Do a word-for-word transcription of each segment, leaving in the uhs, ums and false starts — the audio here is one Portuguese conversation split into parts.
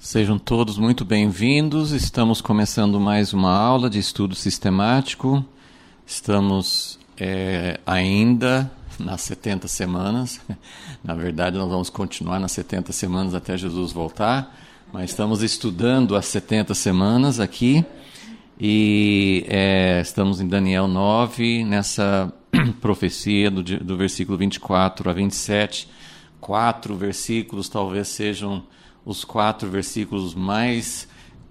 Sejam todos muito bem-vindos. Estamos começando mais uma aula de estudo sistemático. Estamos é, ainda nas setenta semanas. Na verdade, nós vamos continuar nas setenta semanas até Jesus voltar, mas estamos estudando as setenta semanas aqui e é, estamos em Daniel nove, nessa profecia do, do versículo vinte e quatro a vinte e sete. Quatro versículos talvez sejam os quatro versículos mais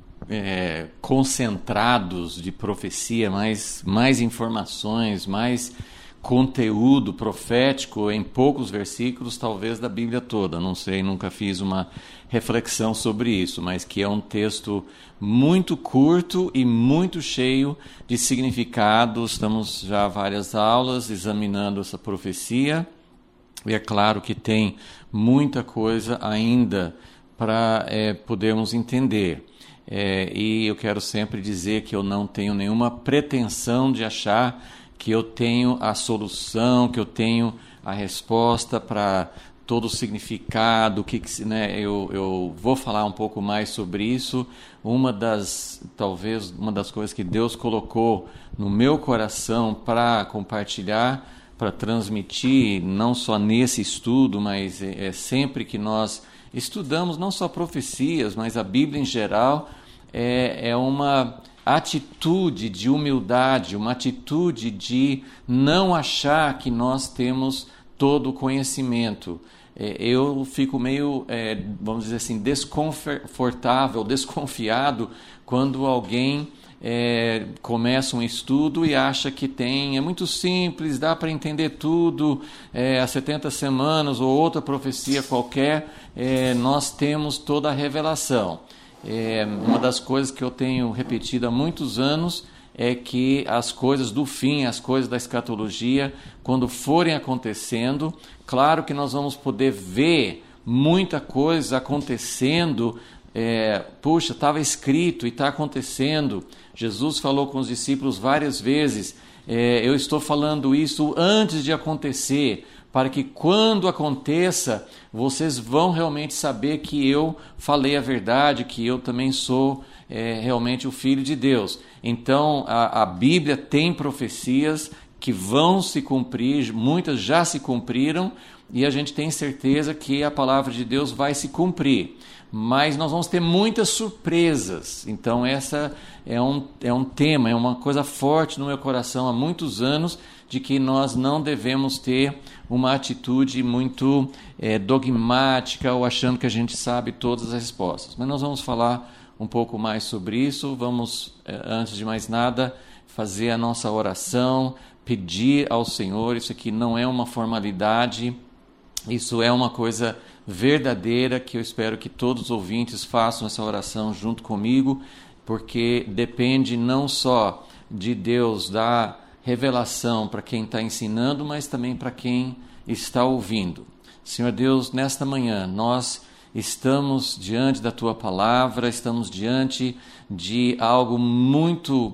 é, concentrados de profecia, mais, mais informações, mais conteúdo profético em poucos versículos, talvez da Bíblia toda. Não sei, nunca fiz uma reflexão sobre isso, mas que é um texto muito curto e muito cheio de significado. Estamos já há várias aulas examinando essa profecia e é claro que tem muita coisa ainda para é, podermos entender. É, e eu quero sempre dizer que eu não tenho nenhuma pretensão de achar que eu tenho a solução, que eu tenho a resposta para todo o significado, que, né, eu, eu vou falar um pouco mais sobre isso. Uma das, talvez, uma das coisas que Deus colocou no meu coração para compartilhar, para transmitir, não só nesse estudo, mas é, é sempre que nós estudamos não só profecias, mas a Bíblia em geral, é, é uma atitude de humildade, uma atitude de não achar que nós temos todo o conhecimento. É, eu fico meio, é, vamos dizer assim, desconfortável, desconfiado quando alguém É, começa um estudo e acha que tem, é muito simples, dá para entender tudo, é, as setenta semanas ou outra profecia qualquer, é, nós temos toda a revelação. É, uma das coisas que eu tenho repetido há muitos anos é que as coisas do fim, as coisas da escatologia, quando forem acontecendo, claro que nós vamos poder ver muita coisa acontecendo. É, puxa, estava escrito e está acontecendo. Jesus falou com os discípulos várias vezes, é, eu estou falando isso antes de acontecer, para que quando aconteça, vocês vão realmente saber que eu falei a verdade, que eu também sou é, realmente o Filho de Deus. Então, a, a Bíblia tem profecias que vão se cumprir, muitas já se cumpriram, e a gente tem certeza que a palavra de Deus vai se cumprir. Mas nós vamos ter muitas surpresas. Então essa é um, é um tema, é uma coisa forte no meu coração há muitos anos, de que nós não devemos ter uma atitude muito é, dogmática ou achando que a gente sabe todas as respostas. Mas nós vamos falar um pouco mais sobre isso. Vamos, é, antes de mais nada, fazer a nossa oração, pedir ao Senhor. Isso aqui não é uma formalidade, isso é uma coisa verdadeira, que eu espero que todos os ouvintes façam essa oração junto comigo, porque depende não só de Deus dar revelação para quem está ensinando, mas também para quem está ouvindo. Senhor Deus, nesta manhã nós estamos diante da Tua palavra, estamos diante de algo muito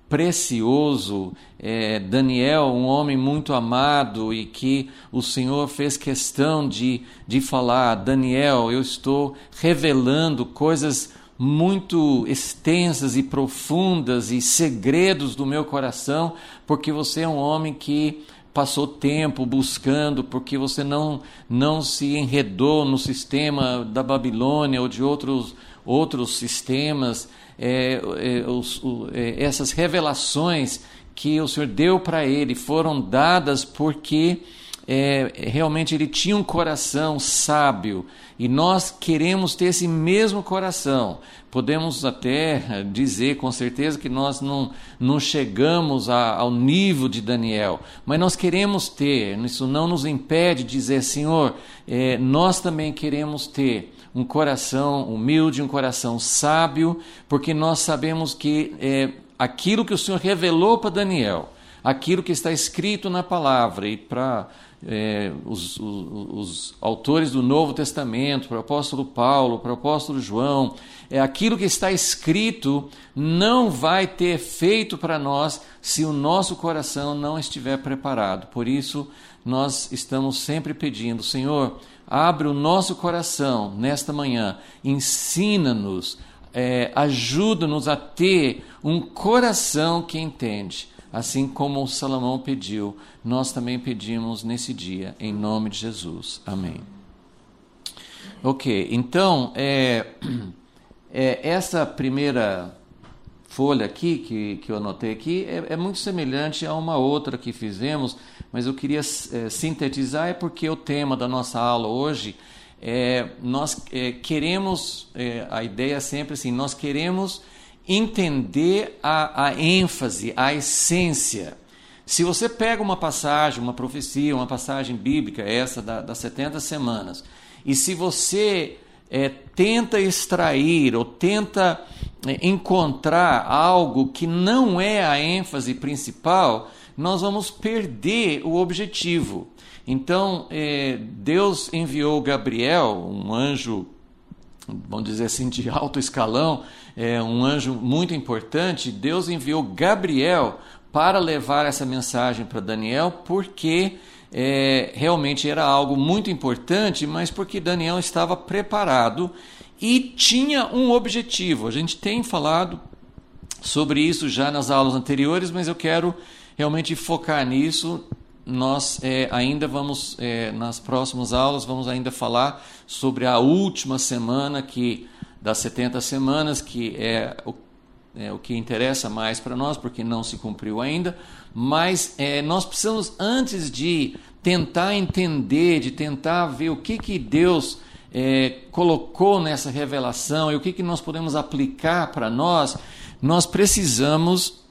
precioso. É, Daniel, um homem muito amado e que o Senhor fez questão de, de falar, Daniel, eu estou revelando coisas muito extensas e profundas e segredos do meu coração, porque você é um homem que passou tempo buscando, porque você não, não se enredou no sistema da Babilônia ou de outros, outros sistemas. É, é, os, o, é, essas revelações que o Senhor deu para ele foram dadas porque é, realmente ele tinha um coração sábio, e nós queremos ter esse mesmo coração. Podemos até dizer com certeza que nós não, não chegamos a, ao nível de Daniel, mas nós queremos ter, isso não nos impede de dizer, Senhor, é, nós também queremos ter um coração humilde, um coração sábio, porque nós sabemos que é, aquilo que o Senhor revelou para Daniel, aquilo que está escrito na palavra. E para é, os, os, os autores do Novo Testamento, para o apóstolo Paulo, para o apóstolo João, é, aquilo que está escrito não vai ter efeito para nós se o nosso coração não estiver preparado. Por isso, nós estamos sempre pedindo: Senhor, abre o nosso coração nesta manhã, ensina-nos, é, ajuda-nos a ter um coração que entende. Assim como Salomão pediu, nós também pedimos nesse dia, em nome de Jesus. Amém. Ok, então, é, é, essa primeira folha aqui, que, que eu anotei aqui, é, é muito semelhante a uma outra que fizemos, mas eu queria é, sintetizar, é porque o tema da nossa aula hoje, é, nós é, queremos, é, a ideia é sempre assim, nós queremos entender a, a ênfase, a essência. Se você pega uma passagem, uma profecia, uma passagem bíblica, essa da, das setenta semanas, e se você é, tenta extrair ou tenta é, encontrar algo que não é a ênfase principal, nós vamos perder o objetivo. Então, é, Deus enviou Gabriel, um anjo, vamos dizer assim, de alto escalão, é um anjo muito importante. Deus enviou Gabriel para levar essa mensagem para Daniel, porque é, realmente era algo muito importante, mas porque Daniel estava preparado e tinha um objetivo. A gente tem falado sobre isso já nas aulas anteriores, mas eu quero realmente focar nisso. Nós é, ainda vamos, é, nas próximas aulas, vamos ainda falar sobre a última semana que, das setenta semanas, que é o, é o que interessa mais para nós, porque não se cumpriu ainda, mas é, nós precisamos, antes de tentar entender, de tentar ver o que, que Deus é, colocou nessa revelação e o que, que nós podemos aplicar para nós, nós precisamos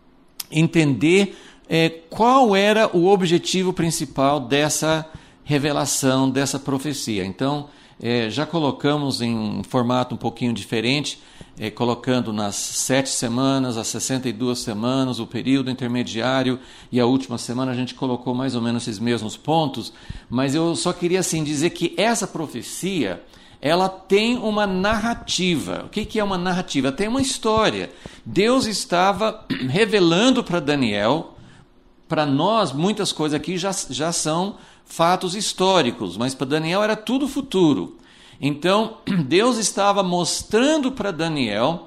entender É, qual era o objetivo principal dessa revelação, dessa profecia. Então, é, já colocamos em um formato um pouquinho diferente, é, colocando nas sete semanas, as sessenta e duas semanas, o período intermediário e a última semana, a gente colocou mais ou menos esses mesmos pontos, mas eu só queria assim, dizer que essa profecia, ela tem uma narrativa. O que, que é uma narrativa? Tem uma história. Deus estava revelando para Daniel. Para nós, muitas coisas aqui já, já são fatos históricos, mas para Daniel era tudo futuro. Então, Deus estava mostrando para Daniel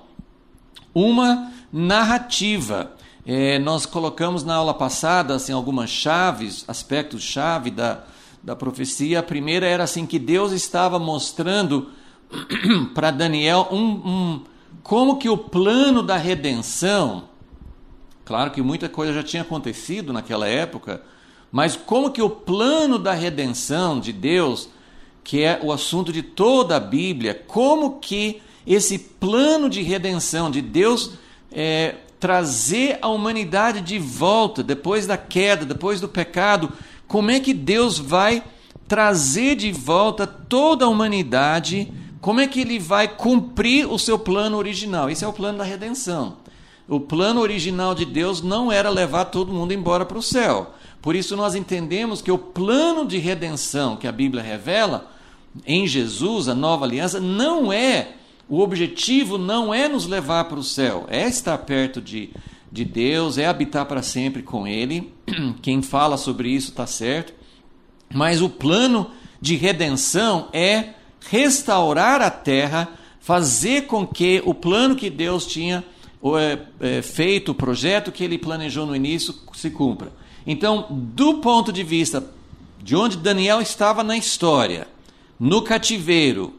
uma narrativa. É, nós colocamos na aula passada assim, algumas chaves, aspectos-chave da, da profecia. A primeira era assim, que Deus estava mostrando para Daniel um, um, como que o plano da redenção... Claro que muita coisa já tinha acontecido naquela época, mas como que o plano da redenção de Deus, que é o assunto de toda a Bíblia, como que esse plano de redenção de Deus é, trazer a humanidade de volta, depois da queda, depois do pecado, como é que Deus vai trazer de volta toda a humanidade, como é que Ele vai cumprir o seu plano original? Esse é o plano da redenção. O plano original de Deus não era levar todo mundo embora para o céu. Por isso nós entendemos que o plano de redenção que a Bíblia revela em Jesus, a nova aliança, não é, o objetivo não é nos levar para o céu, é estar perto de, de Deus, é habitar para sempre com Ele. Quem fala sobre isso está certo. Mas o plano de redenção é restaurar a terra, fazer com que o plano que Deus tinha É, é, feito, o projeto que ele planejou no início se cumpra. Então, do ponto de vista de onde Daniel estava na história, no cativeiro,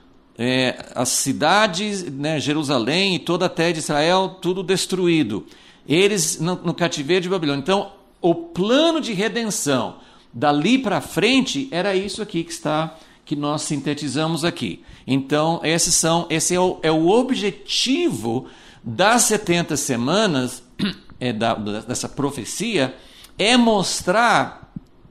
é, as cidades, né, Jerusalém e toda a terra de Israel, tudo destruído, eles no, no cativeiro de Babilônia. Então, o plano de redenção dali para frente era isso aqui que está, que nós sintetizamos aqui. Então, esses são, esse é o, é o objetivo das setenta semanas, é, da, dessa profecia, é mostrar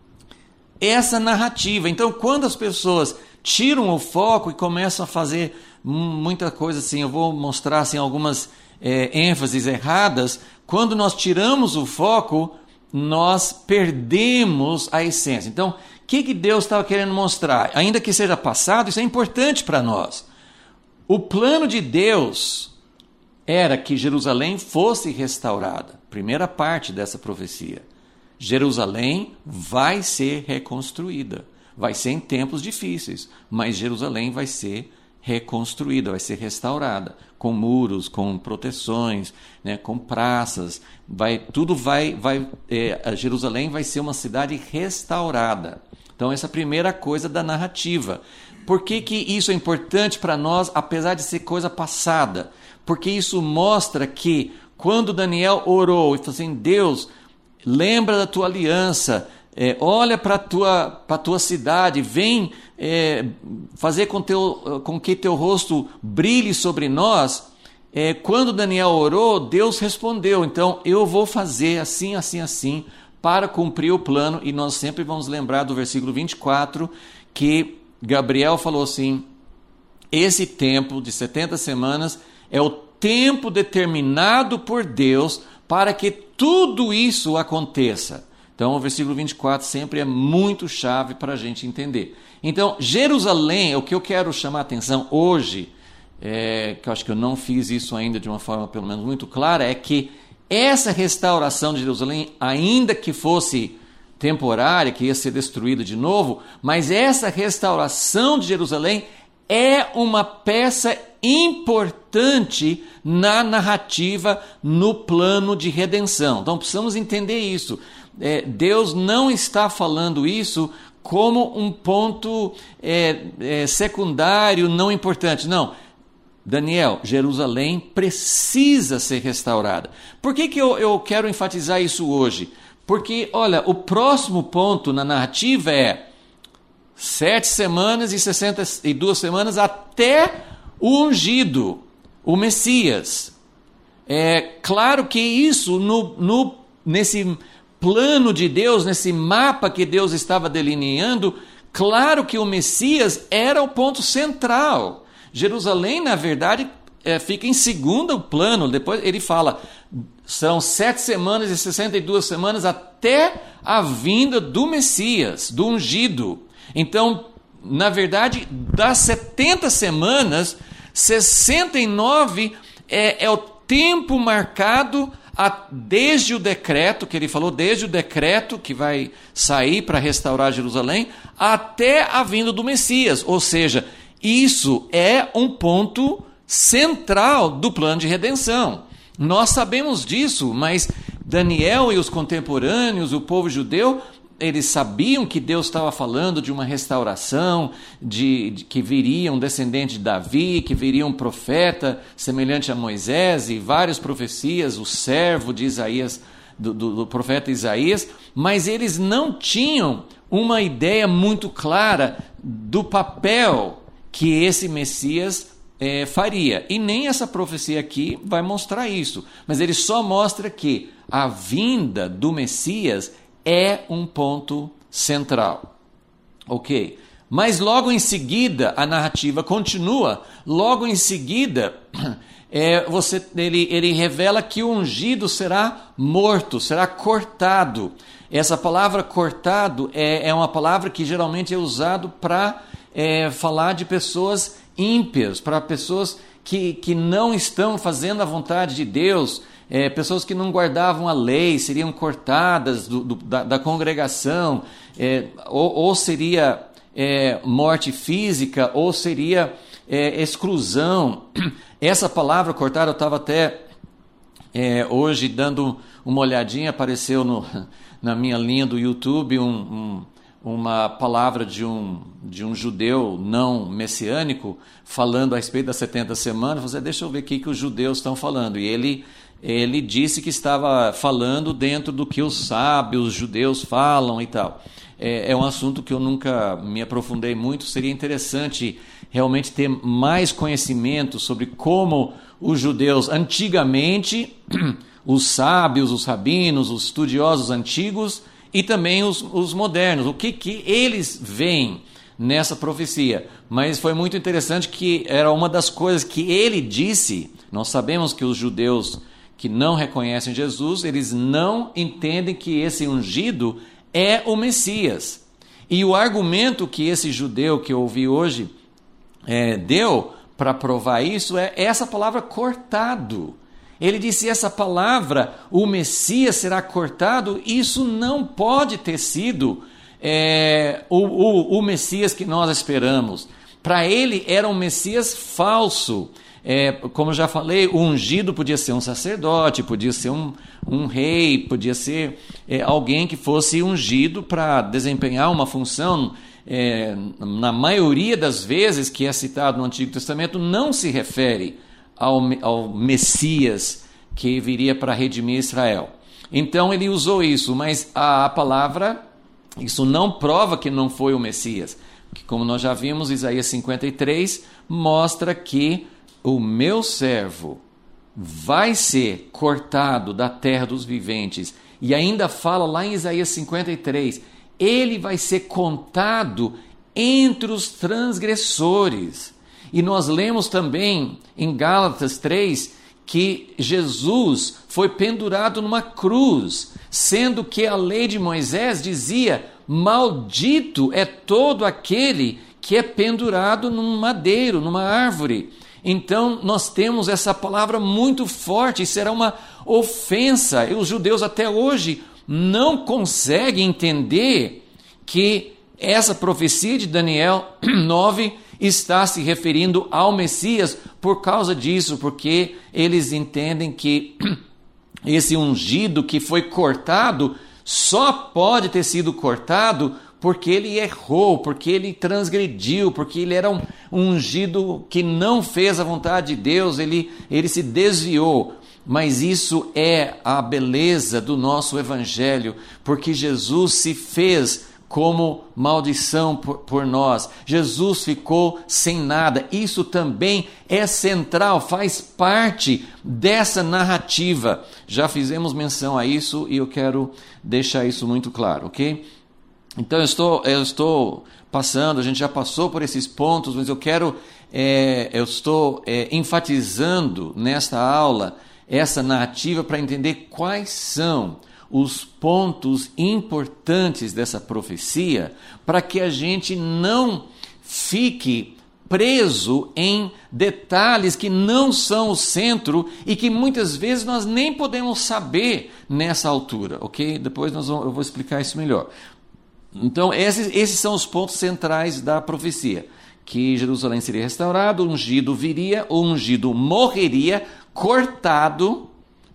essa narrativa. Então, quando as pessoas tiram o foco e começam a fazer muita coisa assim, eu vou mostrar assim, algumas é, ênfases erradas, quando nós tiramos o foco, nós perdemos a essência. Então, o que, que Deus estava querendo mostrar? Ainda que seja passado, isso é importante para nós. O plano de Deus era que Jerusalém fosse restaurada. Primeira parte dessa profecia. Jerusalém vai ser reconstruída. Vai ser em tempos difíceis, mas Jerusalém vai ser reconstruída, vai ser restaurada, com muros, com proteções, né, com praças, vai, tudo vai, vai é, Jerusalém vai ser uma cidade restaurada. Então essa é a primeira coisa da narrativa. Por que que isso é importante para nós, apesar de ser coisa passada? Porque isso mostra que quando Daniel orou e falou assim, Deus, lembra da tua aliança, É, olha para a tua, para tua cidade, vem é, fazer com, teu, com que teu rosto brilhe sobre nós. É, quando Daniel orou, Deus respondeu, então eu vou fazer assim, assim, assim, para cumprir o plano. E nós sempre vamos lembrar do versículo vinte e quatro, que Gabriel falou assim, esse tempo de setenta semanas é o tempo determinado por Deus para que tudo isso aconteça. Então, o versículo vinte e quatro sempre é muito chave para a gente entender. Então, Jerusalém, o que eu quero chamar a atenção hoje, é, que eu acho que eu não fiz isso ainda de uma forma pelo menos muito clara, é que essa restauração de Jerusalém, ainda que fosse temporária, que ia ser destruída de novo, mas essa restauração de Jerusalém é uma peça importante na narrativa, no plano de redenção. Então, precisamos entender isso. É, Deus não está falando isso como um ponto é, é, secundário, não importante. Não, Daniel, Jerusalém precisa ser restaurada. Por que que eu, eu quero enfatizar isso hoje? Porque, olha, o próximo ponto na narrativa é sete semanas e sessenta e duas semanas até o ungido, o Messias. É claro que isso no, no, nesse plano de Deus, nesse mapa que Deus estava delineando, claro que o Messias era o ponto central. Jerusalém, na verdade, é, fica em segundo plano. Depois ele fala, são sete semanas e sessenta e duas semanas até a vinda do Messias, do ungido. Então, na verdade, das setenta semanas, sessenta e nove é, é o tempo marcado a, desde o decreto, que ele falou, desde o decreto que vai sair para restaurar Jerusalém, até a vinda do Messias. Ou seja, isso é um ponto central do plano de redenção. Nós sabemos disso, mas Daniel e os contemporâneos, o povo judeu, eles sabiam que Deus estava falando de uma restauração, de, de que viria um descendente de Davi, que viria um profeta semelhante a Moisés e várias profecias, o servo de Isaías, do, do, do profeta Isaías, mas eles não tinham uma ideia muito clara do papel que esse Messias é, faria. E nem essa profecia aqui vai mostrar isso, mas ele só mostra que a vinda do Messias é um ponto central. Ok? Mas logo em seguida, a narrativa continua. Logo em seguida, é, você, ele, ele revela que o ungido será morto, será cortado. Essa palavra cortado é, é uma palavra que geralmente é usada para é, falar de pessoas ímpias, para pessoas que, que não estão fazendo a vontade de Deus. É, pessoas que não guardavam a lei seriam cortadas do, do, da, da congregação, é, ou, ou seria é, morte física, ou seria é, exclusão. Essa palavra cortada, eu estava até é, hoje dando uma olhadinha, apareceu no, na minha linha do YouTube um, um, uma palavra de um, de um judeu não messiânico falando a respeito das setenta semanas. Você, deixa eu ver o que, que os judeus estão falando. E ele... Ele disse que estava falando dentro do que os sábios judeus falam e tal. É, é um assunto que eu nunca me aprofundei muito. Seria interessante realmente ter mais conhecimento sobre como os judeus antigamente, os sábios, os rabinos, os estudiosos antigos e também os, os modernos, o que, que eles veem nessa profecia. Mas foi muito interessante que era uma das coisas que ele disse. Nós sabemos que os judeus que não reconhecem Jesus, eles não entendem que esse ungido é o Messias. E o argumento que esse judeu que eu ouvi hoje é, deu para provar isso é essa palavra cortado. Ele disse, essa palavra, o Messias será cortado, isso não pode ter sido é, o, o, o Messias que nós esperamos. Para ele era um Messias falso. É, como eu já falei, o ungido podia ser um sacerdote, podia ser um, um rei, podia ser é, alguém que fosse ungido para desempenhar uma função. É, na maioria das vezes que é citado no Antigo Testamento, não se refere ao, ao Messias que viria para redimir Israel. Então ele usou isso, mas a, a palavra, isso não prova que não foi o Messias. Porque, como nós já vimos, Isaías cinquenta e três mostra que o meu servo vai ser cortado da terra dos viventes. E ainda fala lá em Isaías cinquenta e três, ele vai ser contado entre os transgressores. E nós lemos também em Gálatas três que Jesus foi pendurado numa cruz, sendo que a lei de Moisés dizia, maldito é todo aquele que é pendurado num madeiro, numa árvore. Então nós temos essa palavra muito forte, será uma ofensa. E os judeus até hoje não conseguem entender que essa profecia de Daniel nove está se referindo ao Messias por causa disso, porque eles entendem que esse ungido que foi cortado só pode ter sido cortado porque ele errou, porque ele transgrediu, porque ele era um ungido que não fez a vontade de Deus, ele, ele se desviou. Mas isso é a beleza do nosso Evangelho, porque Jesus se fez como maldição por, por nós. Jesus ficou sem nada. Isso também é central, faz parte dessa narrativa. Já fizemos menção a isso e eu quero deixar isso muito claro, ok? Então eu estou, eu estou passando, a gente já passou por esses pontos, mas eu quero, é, eu estou é, enfatizando nesta aula essa narrativa para entender quais são os pontos importantes dessa profecia, para que a gente não fique preso em detalhes que não são o centro e que muitas vezes nós nem podemos saber nessa altura, ok? Depois nós vamos, eu vou explicar isso melhor. Então, esses, esses são os pontos centrais da profecia, que Jerusalém seria restaurado, o ungido viria, o ungido morreria, cortado,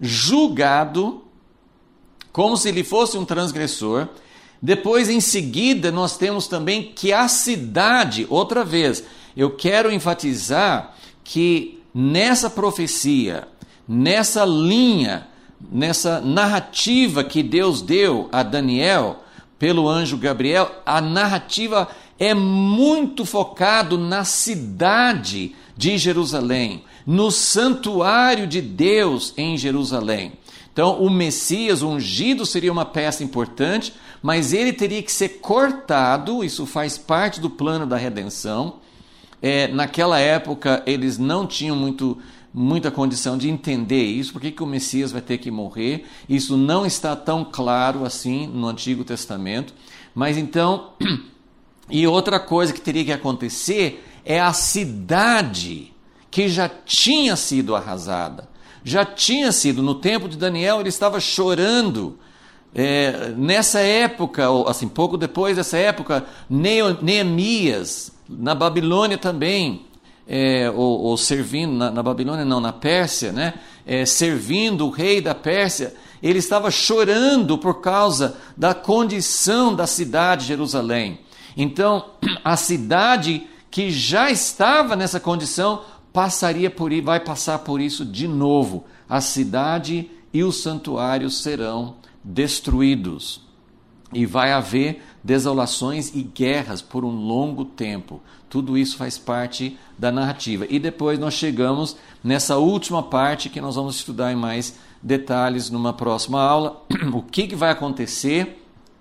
julgado, como se ele fosse um transgressor. Depois, em seguida, nós temos também que a cidade, outra vez, eu quero enfatizar que nessa profecia, nessa linha, nessa narrativa que Deus deu a Daniel, pelo anjo Gabriel, a narrativa é muito focado na cidade de Jerusalém, no santuário de Deus em Jerusalém. Então, o Messias, o ungido, seria uma peça importante, mas ele teria que ser cortado, isso faz parte do plano da redenção. É, naquela época, eles não tinham muito, muita condição de entender isso, por que que o Messias vai ter que morrer. Isso não está tão claro assim no Antigo Testamento. Mas então, e outra coisa que teria que acontecer é a cidade que já tinha sido arrasada. Já tinha sido, no tempo de Daniel, ele estava chorando. É, nessa época, assim, pouco depois dessa época, Neemias, na Babilônia também, é, ou, ou servindo, na, na Babilônia não, na Pérsia, né? É, servindo o rei da Pérsia, ele estava chorando por causa da condição da cidade de Jerusalém. Então, a cidade que já estava nessa condição, passaria por isso, vai passar por isso de novo. A cidade e o santuário serão destruídos. E vai haver desolações e guerras por um longo tempo. Tudo isso faz parte da narrativa. E depois nós chegamos nessa última parte que nós vamos estudar em mais detalhes numa próxima aula. O que, que vai acontecer?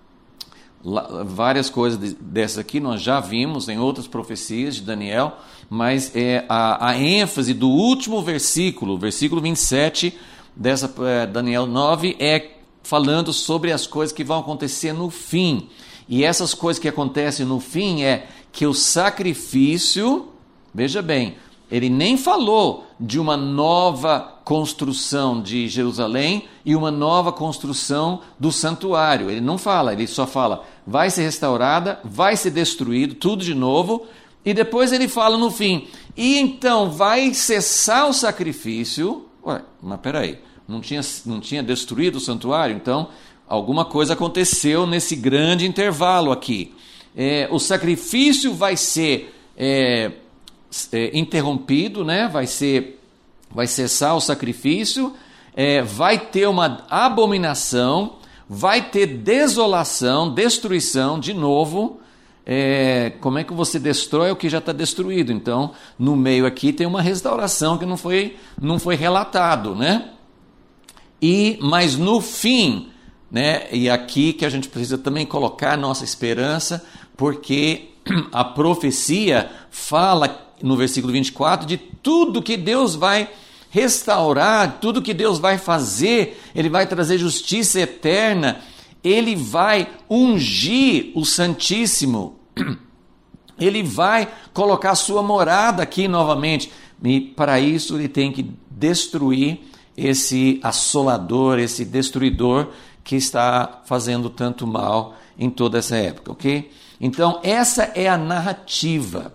Várias coisas dessas aqui nós já vimos em outras profecias de Daniel, mas é a, a ênfase do último versículo, versículo vinte e sete, dessa é, Daniel nove é falando sobre as coisas que vão acontecer no fim. E essas coisas que acontecem no fim é que o sacrifício, veja bem, ele nem falou de uma nova construção de Jerusalém e uma nova construção do santuário. Ele não fala, ele só fala, vai ser restaurada, vai ser destruído, tudo de novo. E depois ele fala no fim, e então vai cessar o sacrifício. Ué, mas peraí, não tinha, não tinha destruído o santuário? Então, alguma coisa aconteceu nesse grande intervalo aqui. É, o sacrifício vai ser é, é, interrompido, né? vai, ser, vai cessar o sacrifício, é, vai ter uma abominação, vai ter desolação, destruição de novo. É, como é que você destrói o que já está destruído? Então, no meio aqui tem uma restauração que não foi, não foi relatado, né? E, mas no fim, né, e aqui que a gente precisa também colocar nossa esperança, porque a profecia fala no versículo vinte e quatro de tudo que Deus vai restaurar, tudo que Deus vai fazer, Ele vai trazer justiça eterna, Ele vai ungir o Santíssimo, Ele vai colocar sua morada aqui novamente, e para isso Ele tem que destruir esse assolador, esse destruidor que está fazendo tanto mal em toda essa época, ok? Então, essa é a narrativa.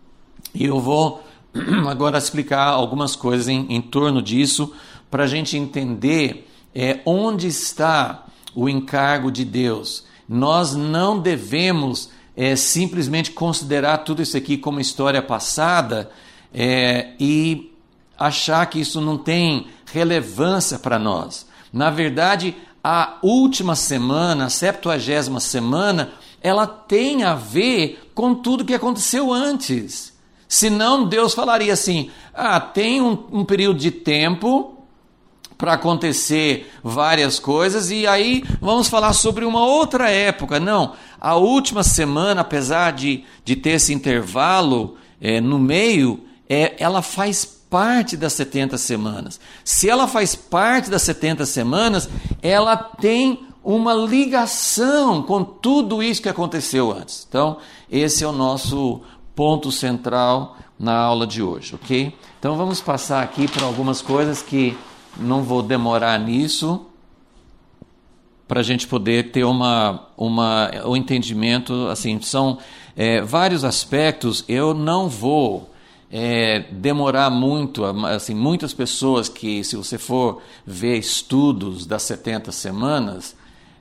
E eu vou agora explicar algumas coisas em, em torno disso, para a gente entender é, onde está o encargo de Deus. Nós não devemos é, simplesmente considerar tudo isso aqui como história passada é, e achar que isso não tem relevância para nós. Na verdade, a última semana, a septuagésima semana, ela tem a ver com tudo que aconteceu antes. Senão Deus falaria assim, ah, tem um, um período de tempo para acontecer várias coisas e aí vamos falar sobre uma outra época. Não, a última semana, apesar de, de ter esse intervalo é, no meio, é, ela faz parte das setenta semanas. Se ela faz parte das setenta semanas, ela tem uma ligação com tudo isso que aconteceu antes. Então, esse é o nosso ponto central na aula de hoje, ok? Então, vamos passar aqui para algumas coisas que não vou demorar nisso, para a gente poder ter uma, uma, um entendimento, assim, são é, vários aspectos, eu não vou É, demorar muito, assim, muitas pessoas que, se você for ver estudos das setenta semanas,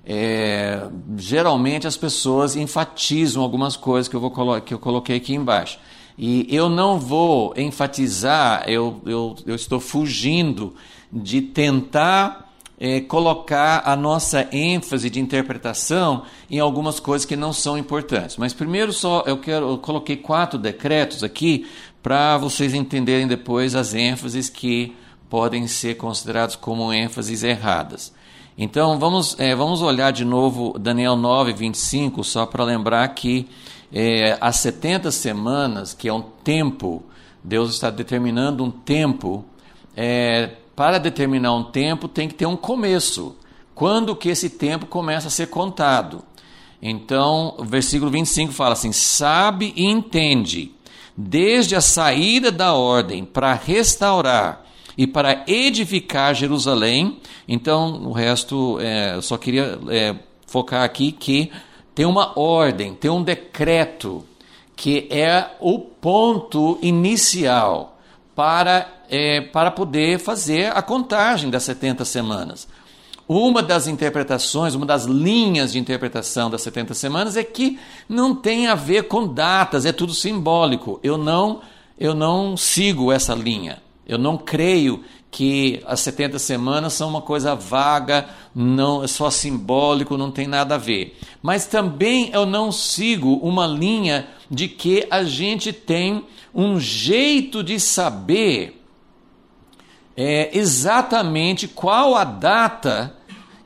é, geralmente as pessoas enfatizam algumas coisas que eu, vou colo- que eu coloquei aqui embaixo. E eu não vou enfatizar, eu, eu, eu estou fugindo de tentar é, colocar a nossa ênfase de interpretação em algumas coisas que não são importantes. Mas primeiro só eu, quero, eu coloquei quatro decretos aqui para vocês entenderem depois as ênfases que podem ser consideradas como ênfases erradas. Então, vamos, é, vamos olhar de novo Daniel nove, vinte e cinco, só para lembrar que é, as setenta semanas, que é um tempo, Deus está determinando um tempo, é, para determinar um tempo tem que ter um começo. Quando que esse tempo começa a ser contado? Então, o versículo vinte e cinco fala assim, sabe e entende, desde a saída da ordem para restaurar e para edificar Jerusalém. Então, o resto, é, eu só queria é, focar aqui que tem uma ordem, tem um decreto, que é o ponto inicial para, é, para poder fazer a contagem das setenta semanas. Uma das interpretações, uma das linhas de interpretação das setenta semanas é que não tem a ver com datas, é tudo simbólico. Eu não, eu não sigo essa linha. Eu não creio que as setenta semanas são uma coisa vaga, não, é só simbólico, não tem nada a ver. Mas também eu não sigo uma linha de que a gente tem um jeito de saber É, exatamente qual a data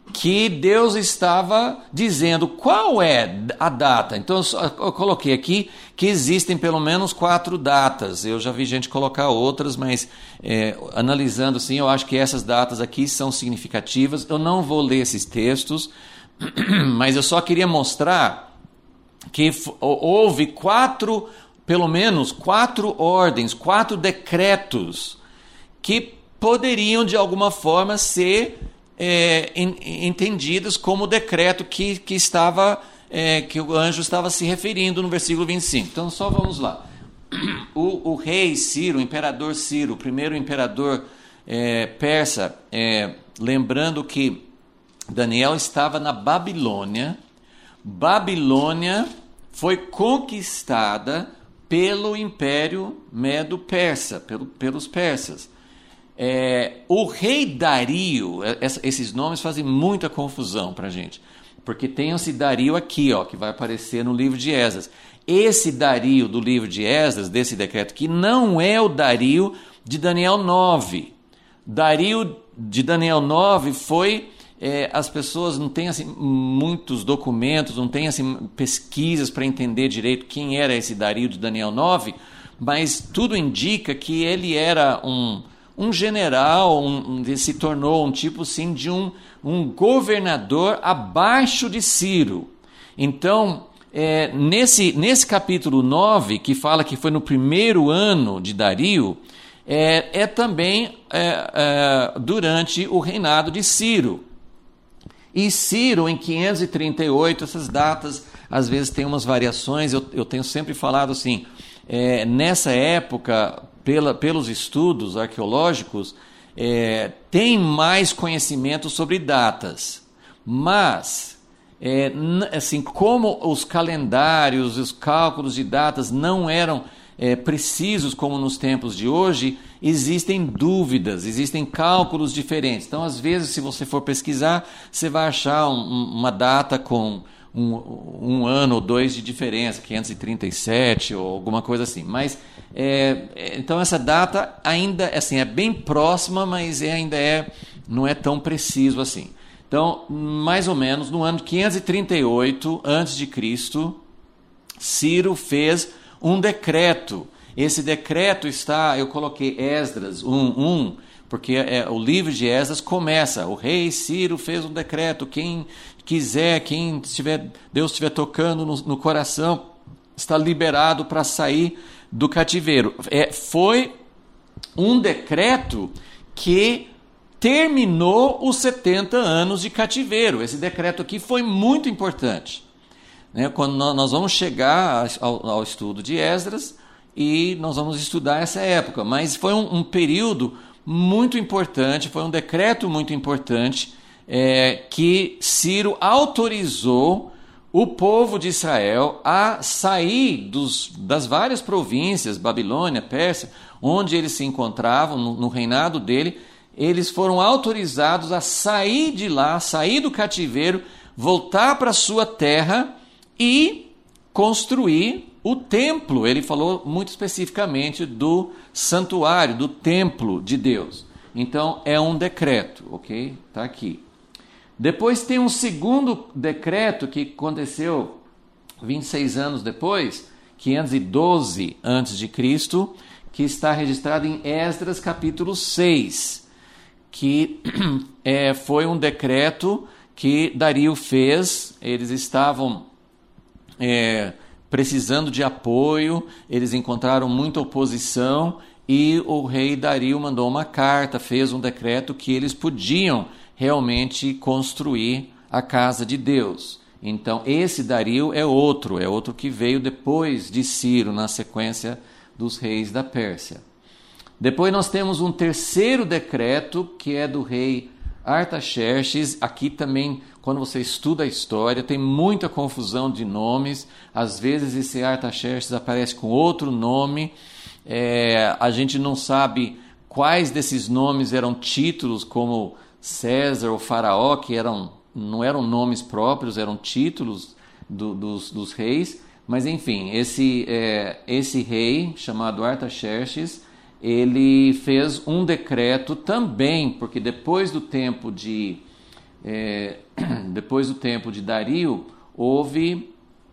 que Deus estava dizendo qual é a data. Então eu coloquei aqui que existem pelo menos quatro datas. Eu já vi gente colocar outras, mas é, analisando assim, eu acho que essas datas aqui são significativas. Eu não vou ler esses textos, mas eu só queria mostrar que houve quatro, pelo menos quatro ordens, quatro decretos que poderiam de alguma forma ser É, entendidas como o decreto que, que, estava, é, que o anjo estava se referindo no versículo vinte e cinco. Então, só vamos lá. O, o rei Ciro, o imperador Ciro, o primeiro imperador é, persa, é, lembrando que Daniel estava na Babilônia. Babilônia foi conquistada pelo Império Medo-Persa, pelo, pelos persas. É, o rei Dario, esses nomes fazem muita confusão para a gente, porque tem esse Dario aqui, ó, que vai aparecer no livro de Esdras. Esse Dario do livro de Esdras, desse decreto aqui, não é o Dario de Daniel nove. Dario de Daniel nove foi, é, as pessoas não têm assim, muitos documentos, não têm assim, pesquisas para entender direito quem era esse Dario de Daniel nove, mas tudo indica que ele era um Um general, um, um, se tornou um tipo assim, de um, um governador abaixo de Ciro. Então, é, nesse, nesse capítulo nove, que fala que foi no primeiro ano de Dario, é, é também é, é, durante o reinado de Ciro. E Ciro, em quinhentos e trinta e oito, essas datas às vezes têm umas variações, eu, eu tenho sempre falado assim, é, nessa época, Pela, pelos estudos arqueológicos, é, tem mais conhecimento sobre datas, mas, é, assim, como os calendários, os cálculos de datas não eram é, precisos como nos tempos de hoje, existem dúvidas, existem cálculos diferentes. Então, às vezes, se você for pesquisar, você vai achar um, uma data com um, um ano ou dois de diferença, quinhentos e trinta e sete ou alguma coisa assim. Mas, é, então, essa data ainda assim, é bem próxima, mas é, ainda é, não é tão preciso assim. Então, mais ou menos, no ano quinhentos e trinta e oito antes de Cristo, Ciro fez um decreto. Esse decreto está, eu coloquei Esdras um, um, porque é, o livro de Esdras começa, o rei Ciro fez um decreto, quem quiser, quem estiver, Deus estiver tocando no, no coração, está liberado para sair do cativeiro. É, foi um decreto que terminou os setenta anos de cativeiro. Esse decreto aqui foi muito importante. Né? Quando nós vamos chegar ao, ao estudo de Esdras e nós vamos estudar essa época, mas foi um, um período muito importante, foi um decreto muito importante é, que Ciro autorizou o povo de Israel a sair dos, das várias províncias, Babilônia, Pérsia, onde eles se encontravam no, no reinado dele. Eles foram autorizados a sair de lá, sair do cativeiro, voltar para a sua terra e construir o templo. Ele falou muito especificamente do santuário, do templo de Deus. Então, é um decreto, ok? Está aqui. Depois tem um segundo decreto que aconteceu vinte e seis anos depois, quinhentos e doze antes de Cristo, que está registrado em Esdras capítulo seis, que é, foi um decreto que Dario fez. Eles estavam é, precisando de apoio, eles encontraram muita oposição e o rei Dario mandou uma carta, fez um decreto que eles podiam realmente construir a casa de Deus. Então, esse Dario é outro, é outro que veio depois de Ciro, na sequência dos reis da Pérsia. Depois nós temos um terceiro decreto, que é do rei Artaxerxes. Aqui também, quando você estuda a história, tem muita confusão de nomes. Às vezes esse Artaxerxes aparece com outro nome. É, a gente não sabe quais desses nomes eram títulos, como César ou Faraó, que eram, não eram nomes próprios, eram títulos do, dos, dos reis. Mas enfim, esse, é, esse rei, chamado Artaxerxes, ele fez um decreto também, porque depois do tempo de, é, depois do tempo de Dario, houve,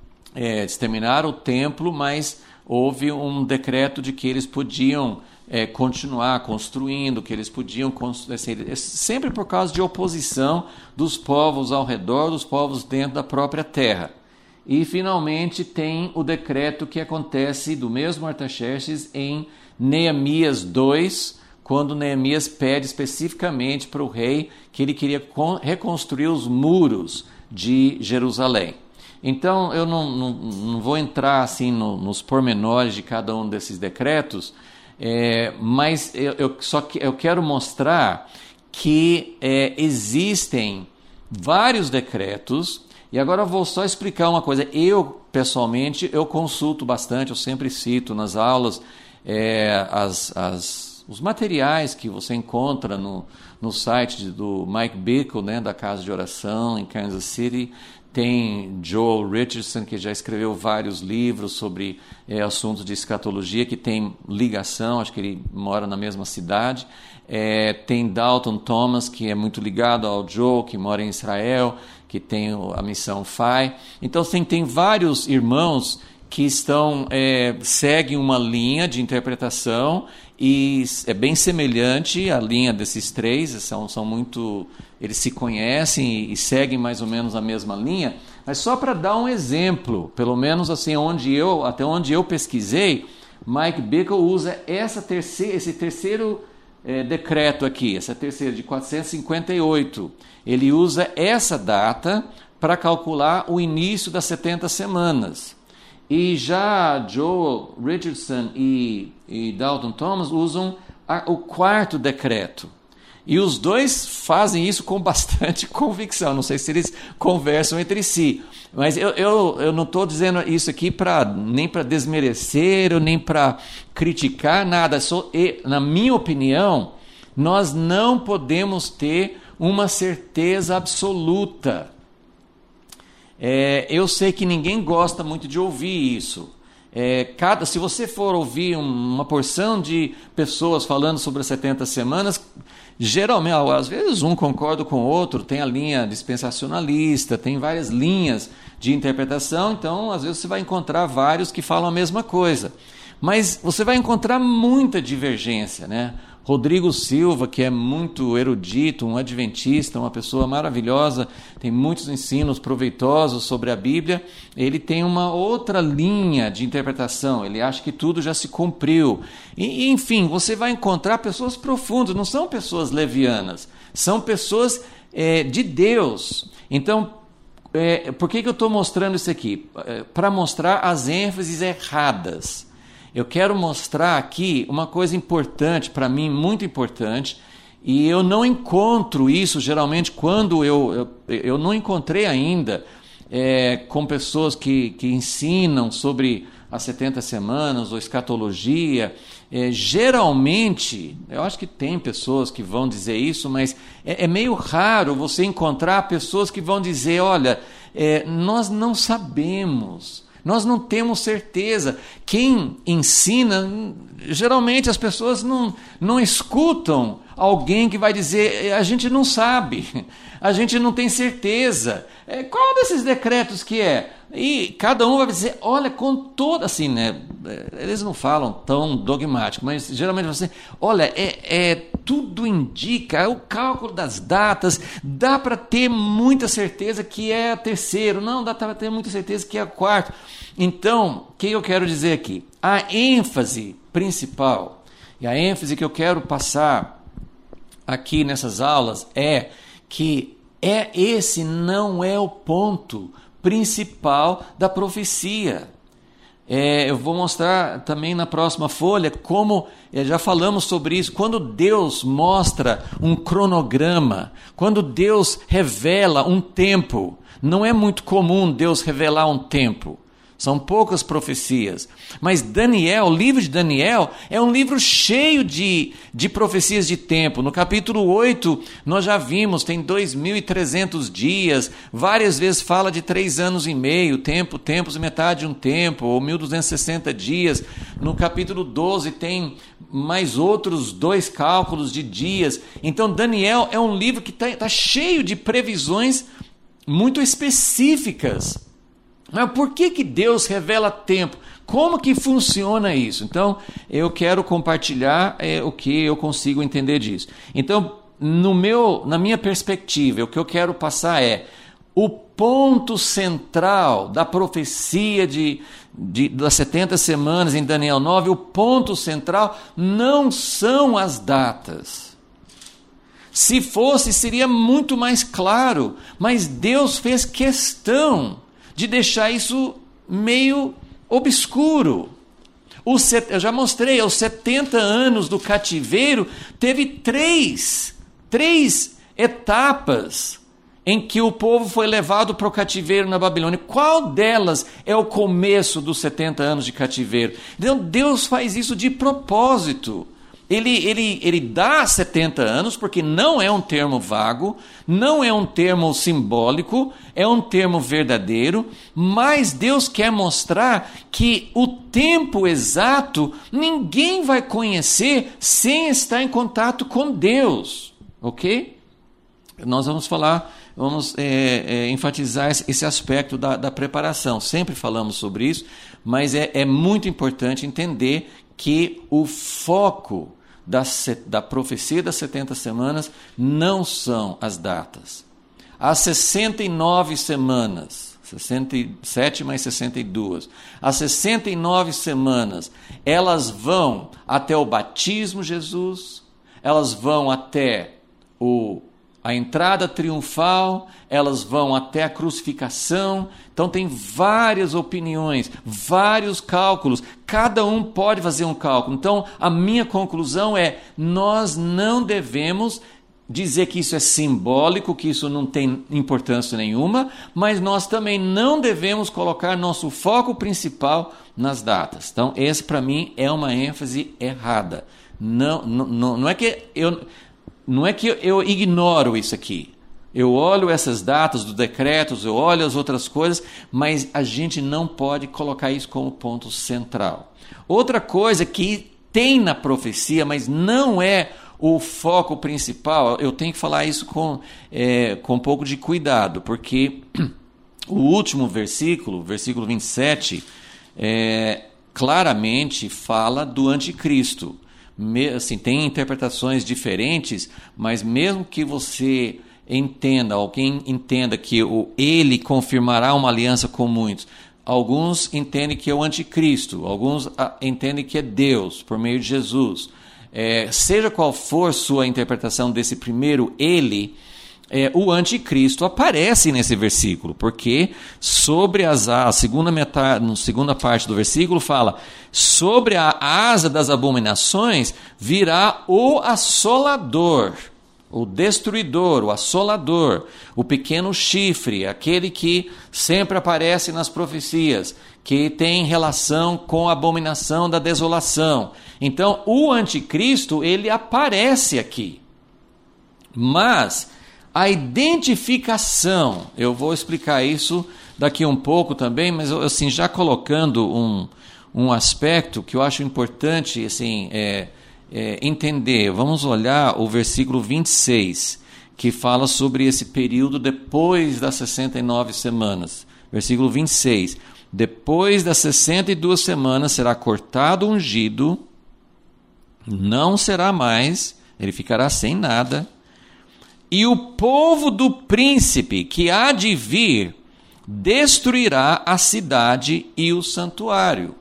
é, eles terminaram o templo, mas houve um decreto de que eles podiam é, continuar construindo, que eles podiam construir, assim, sempre por causa de oposição dos povos ao redor, dos povos dentro da própria terra. E finalmente tem o decreto que acontece do mesmo Artaxerxes em Neemias dois, quando Neemias pede especificamente para o rei que ele queria reconstruir os muros de Jerusalém. Então, eu não, não, não vou entrar assim no, nos pormenores de cada um desses decretos, é, mas eu, eu só que, eu quero mostrar que é, existem vários decretos, e agora eu vou só explicar uma coisa. Eu, pessoalmente, eu consulto bastante, eu sempre cito nas aulas é, as... as os materiais que você encontra no, no site do Mike Bickle, né, da Casa de Oração em Kansas City. Tem Joel Richardson, que já escreveu vários livros sobre é, assuntos de escatologia, que tem ligação, acho que ele mora na mesma cidade. É, tem Dalton Thomas, que é muito ligado ao Joel, que mora em Israel, que tem a missão F A I. Então, assim, tem vários irmãos que estão, é, seguem uma linha de interpretação e é bem semelhante à linha desses três, são, são muito, eles se conhecem e, e seguem mais ou menos a mesma linha, mas só para dar um exemplo, pelo menos assim, onde eu, até onde eu pesquisei, Mike Bickle usa essa terceira, esse terceiro é, decreto aqui, essa terceira de quatrocentos e cinquenta e oito, ele usa essa data para calcular o início das setenta semanas. E já Joel Richardson e, e Dalton Thomas usam a, o quarto decreto. E os dois fazem isso com bastante convicção. Não sei se eles conversam entre si. Mas eu, eu, eu não estou dizendo isso aqui pra, nem para desmerecer ou nem para criticar nada. Só, e, na minha opinião, nós não podemos ter uma certeza absoluta. É, eu sei que ninguém gosta muito de ouvir isso. É, cada, se você for ouvir uma porção de pessoas falando sobre as setenta semanas, geralmente, às vezes um concorda com o outro, tem a linha dispensacionalista, tem várias linhas de interpretação, então às vezes você vai encontrar vários que falam a mesma coisa. Mas você vai encontrar muita divergência, né? Rodrigo Silva, que é muito erudito, um adventista, uma pessoa maravilhosa, tem muitos ensinos proveitosos sobre a Bíblia, ele tem uma outra linha de interpretação, ele acha que tudo já se cumpriu. E, enfim, você vai encontrar pessoas profundas, não são pessoas levianas, são pessoas é, de Deus. Então, é, por que, que eu estou mostrando isso aqui? É, para mostrar as ênfases erradas. Eu quero mostrar aqui uma coisa importante, para mim, muito importante, e eu não encontro isso, geralmente, quando eu... Eu, eu não encontrei ainda é, com pessoas que, que ensinam sobre as setenta semanas, ou escatologia. É, geralmente, eu acho que tem pessoas que vão dizer isso, mas é, é meio raro você encontrar pessoas que vão dizer, olha, é, nós não sabemos... Nós não temos certeza. Quem ensina, geralmente as pessoas não, não escutam alguém que vai dizer, a gente não sabe, a gente não tem certeza. É, qual desses decretos que é? E cada um vai dizer, olha, com toda, assim, né? Eles não falam tão dogmático, mas geralmente você, olha, é, é, tudo indica, é o cálculo das datas, dá para ter muita certeza que é a terceiro, não, dá para ter muita certeza que é a quarto. Então, o que eu quero dizer aqui? A ênfase principal, e a ênfase que eu quero passar aqui nessas aulas é que é, esse não é o ponto principal da profecia. É, eu vou mostrar também na próxima folha como, é, já falamos sobre isso, quando Deus mostra um cronograma, quando Deus revela um tempo, não é muito comum Deus revelar um tempo. São poucas profecias. Mas Daniel, o livro de Daniel, é um livro cheio de, de profecias de tempo. No capítulo oito, nós já vimos, tem dois mil e trezentos dias, várias vezes fala de três anos e meio, tempo, tempos, metade de um tempo, ou mil duzentos e sessenta dias. No capítulo doze tem mais outros dois cálculos de dias. Então Daniel é um livro que está tá cheio de previsões muito específicas. Mas por que que Deus revela tempo? Como que funciona isso? Então, eu quero compartilhar é, o que eu consigo entender disso. Então, no meu, na minha perspectiva, o que eu quero passar é o ponto central da profecia de, de, das setenta semanas em Daniel nove, o ponto central não são as datas. Se fosse, seria muito mais claro, mas Deus fez questão de deixar isso meio obscuro. O set... Eu já mostrei, aos setenta anos do cativeiro, teve três, três etapas em que o povo foi levado para o cativeiro na Babilônia. Qual delas é o começo dos setenta anos de cativeiro? Então Deus faz isso de propósito. Ele, ele, ele dá setenta anos, porque não é um termo vago, não é um termo simbólico, é um termo verdadeiro, mas Deus quer mostrar que o tempo exato ninguém vai conhecer sem estar em contato com Deus, ok? Nós vamos falar, vamos é, é, enfatizar esse aspecto da, da preparação, sempre falamos sobre isso, mas é, é muito importante entender que o foco da, da profecia das setenta semanas não são as datas. As sessenta e nove semanas, sessenta e sete mais sessenta e duas, as sessenta e nove semanas, elas vão até o batismo de Jesus, elas vão até o a entrada triunfal, elas vão até a crucificação. Então tem várias opiniões, vários cálculos, cada um pode fazer um cálculo. Então a minha conclusão é, nós não devemos dizer que isso é simbólico, que isso não tem importância nenhuma, mas nós também não devemos colocar nosso foco principal nas datas. Então esse para mim é uma ênfase errada. Não, não, não é que eu... Não é que eu ignoro isso aqui. Eu olho essas datas dos decretos, eu olho as outras coisas, mas a gente não pode colocar isso como ponto central. Outra coisa que tem na profecia, mas não é o foco principal, eu tenho que falar isso com, é, com um pouco de cuidado, porque o último versículo, versículo vinte e sete, é, claramente fala do anticristo. Assim, tem interpretações diferentes, mas mesmo que você entenda, alguém entenda que o, ele confirmará uma aliança com muitos, alguns entendem que é o anticristo, alguns a, entendem que é Deus, por meio de Jesus. É, seja qual for sua interpretação desse primeiro ele, é, o anticristo aparece nesse versículo, porque sobre as a segunda metade, na segunda parte do versículo fala, sobre a asa das abominações virá o assolador, o destruidor, o assolador, o pequeno chifre, aquele que sempre aparece nas profecias, que tem relação com a abominação da desolação. Então, o anticristo, ele aparece aqui, mas a identificação, eu vou explicar isso daqui um pouco também, mas assim, já colocando um, um aspecto que eu acho importante assim, é, é, entender. Vamos olhar o versículo vinte e seis, que fala sobre esse período depois das sessenta e nove semanas. Versículo vinte e seis. Depois das sessenta e duas semanas será cortado o ungido, não será mais, ele ficará sem nada, e o povo do príncipe que há de vir destruirá a cidade e o santuário.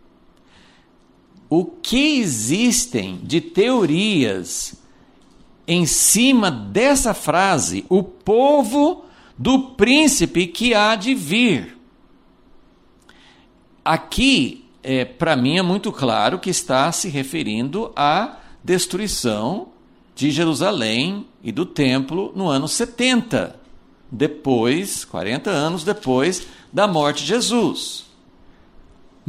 O que existem de teorias em cima dessa frase, o povo do príncipe que há de vir? Aqui, é, para mim, é muito claro que está se referindo à destruição de Jerusalém e do templo no ano setenta, depois, quarenta anos depois da morte de Jesus.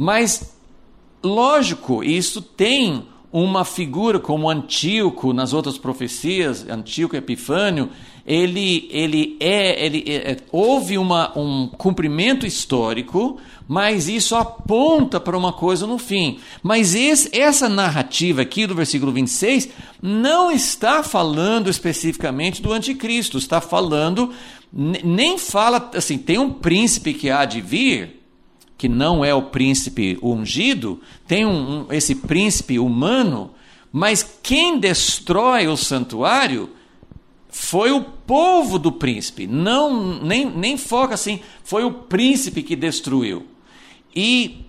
Mas, lógico, isso tem uma figura como Antíoco nas outras profecias, Antíoco Epifânio, ele, ele é, ele é, houve uma, um cumprimento histórico, mas isso aponta para uma coisa no fim. Mas esse, essa narrativa aqui do versículo vinte e seis não está falando especificamente do anticristo, está falando, nem fala, assim, tem um príncipe que há de vir, que não é o príncipe ungido, tem um, um, esse príncipe humano, mas quem destrói o santuário foi o povo do príncipe, não, nem, nem foca assim, foi o príncipe que destruiu. E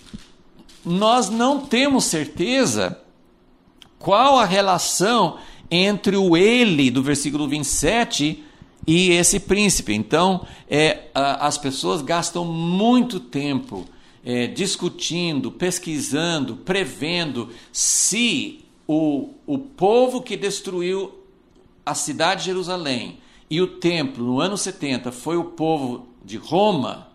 nós não temos certeza qual a relação entre o ele do versículo vinte e sete e esse príncipe. Então, é, a, as pessoas gastam muito tempo é, discutindo, pesquisando, prevendo se o, o povo que destruiu a cidade de Jerusalém e o templo no ano setenta foi o povo de Roma,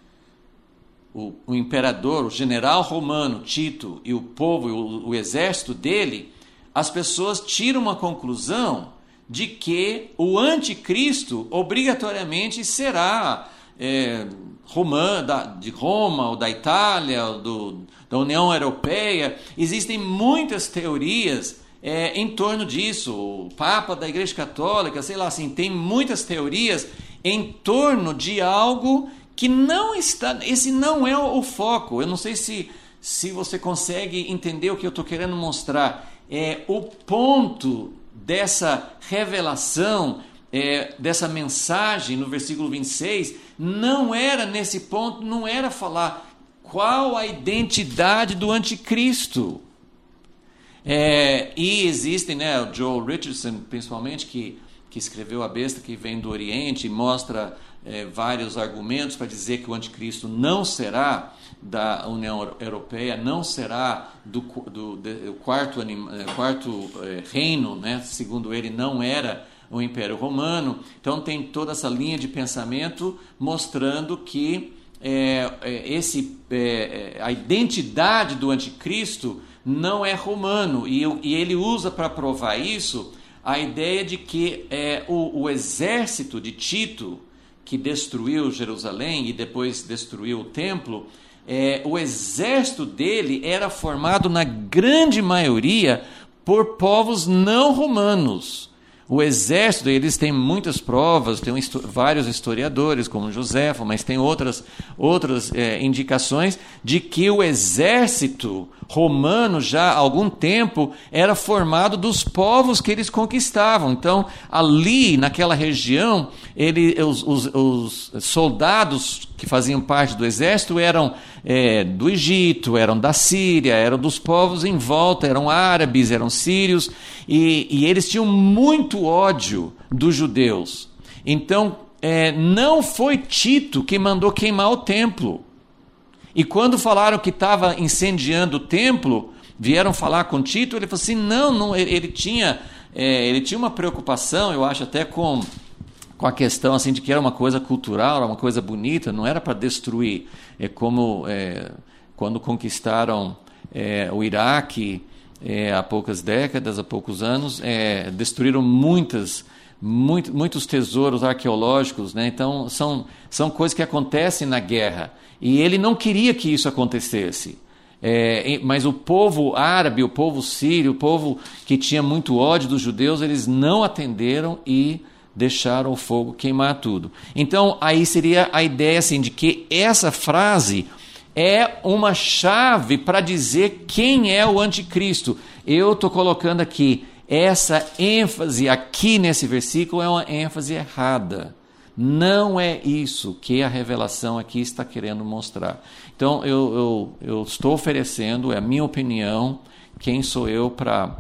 o, o imperador, o general romano Tito e o povo, o, o exército dele, as pessoas tiram uma conclusão de que o anticristo obrigatoriamente será é, romano, da, de Roma, ou da Itália, ou do, da União Europeia. Existem muitas teorias é, em torno disso. O Papa da Igreja Católica, sei lá, assim, tem muitas teorias em torno de algo que não está... Esse não é o, o foco. Eu não sei se, se você consegue entender o que eu estou querendo mostrar. É, o ponto dessa revelação, é, dessa mensagem no versículo vinte e seis, não era nesse ponto, não era falar qual a identidade do anticristo. É, e existem, né, o Joel Richardson, principalmente, que, que escreveu A Besta que Vem do Oriente, e mostra é, vários argumentos para dizer que o anticristo não será da União Europeia, não será do, do, do quarto, anima, quarto eh, reino, né? Segundo ele, não era o Império Romano. Então tem toda essa linha de pensamento mostrando que eh, esse, eh, a identidade do anticristo não é romano, e, e ele usa para provar isso a ideia de que eh, o, o exército de Tito, que destruiu Jerusalém e depois destruiu o templo, É, o exército dele era formado na grande maioria por povos não romanos. O exército, eles têm muitas provas, tem um, vários historiadores, como Joséfo, mas tem outras, outras é, indicações de que o exército romano já há algum tempo era formado dos povos que eles conquistavam. Então, ali, naquela região, ele, os, os, os soldados que faziam parte do exército eram é, do Egito, eram da Síria, eram dos povos em volta, eram árabes, eram sírios, e, e eles tinham muito ódio dos judeus. Então, é, não foi Tito que mandou queimar o templo. E quando falaram que estava incendiando o templo, vieram falar com Tito, ele falou assim, não, não ele, ele, tinha, é, ele tinha uma preocupação, eu acho até com... com a questão assim, de que era uma coisa cultural, era uma coisa bonita, não era para destruir. É como é, quando conquistaram é, o Iraque é, há poucas décadas, há poucos anos, é, destruíram muitas, muito, muitos tesouros arqueológicos, né? Então são, são coisas que acontecem na guerra. E ele não queria que isso acontecesse. É, mas o povo árabe, o povo sírio, o povo que tinha muito ódio dos judeus, eles não atenderam e deixaram o fogo queimar tudo. Então, aí seria a ideia assim, de que essa frase é uma chave para dizer quem é o anticristo. Eu estou colocando aqui, essa ênfase aqui nesse versículo é uma ênfase errada. Não é isso que a revelação aqui está querendo mostrar. Então, eu, eu, eu estou oferecendo, é a minha opinião, quem sou eu para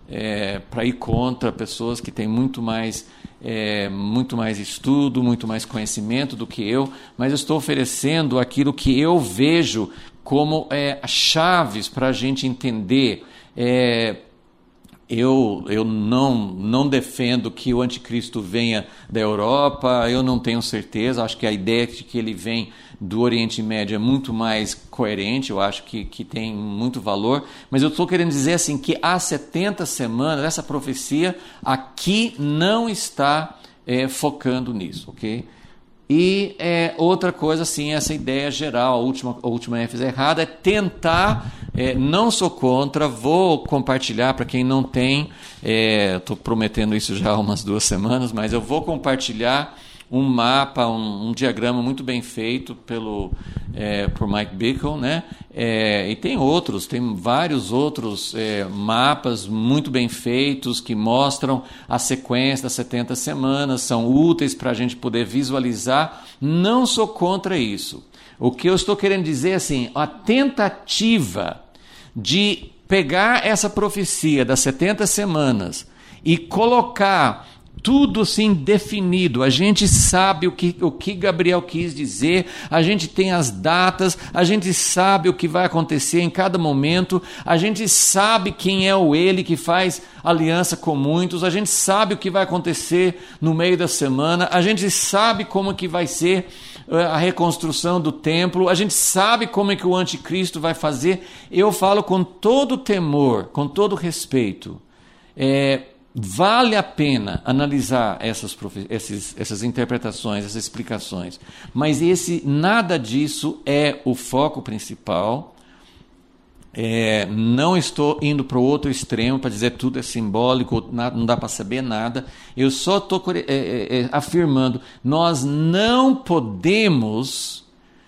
é, para ir contra pessoas que têm muito mais... É, muito mais estudo, muito mais conhecimento do que eu, mas eu estou oferecendo aquilo que eu vejo como é, chaves para a gente entender é, Eu, eu não, não defendo que o anticristo venha da Europa, eu não tenho certeza, acho que a ideia de que ele vem do Oriente Médio é muito mais coerente, eu acho que, que tem muito valor, mas eu estou querendo dizer assim, que há setenta semanas, essa profecia aqui não está é, focando nisso, ok? E é, outra coisa, assim, essa ideia geral, a última, a última ênfase errada, é tentar, é, não sou contra, vou compartilhar para quem não tem, estou é, prometendo isso já há umas duas semanas, mas eu vou compartilhar um mapa, um, um diagrama muito bem feito pelo, é, por Mike Bickle, né? É, e tem outros, tem vários outros é, mapas muito bem feitos que mostram a sequência das setenta semanas, são úteis para a gente poder visualizar. Não sou contra isso. O que eu estou querendo dizer é assim, a tentativa de pegar essa profecia das setenta semanas e colocar tudo assim definido, a gente sabe o que, o que Gabriel quis dizer, a gente tem as datas, a gente sabe o que vai acontecer em cada momento, a gente sabe quem é o ele que faz aliança com muitos, a gente sabe o que vai acontecer no meio da semana, a gente sabe como que vai ser a reconstrução do templo, a gente sabe como é que o anticristo vai fazer. Eu falo com todo temor, com todo respeito, é... vale a pena analisar essas, esses, essas interpretações, essas explicações, mas esse, nada disso é o foco principal. É, não estou indo para o outro extremo para dizer tudo é simbólico, não dá para saber nada. Eu só estou é, é, afirmando, nós não podemos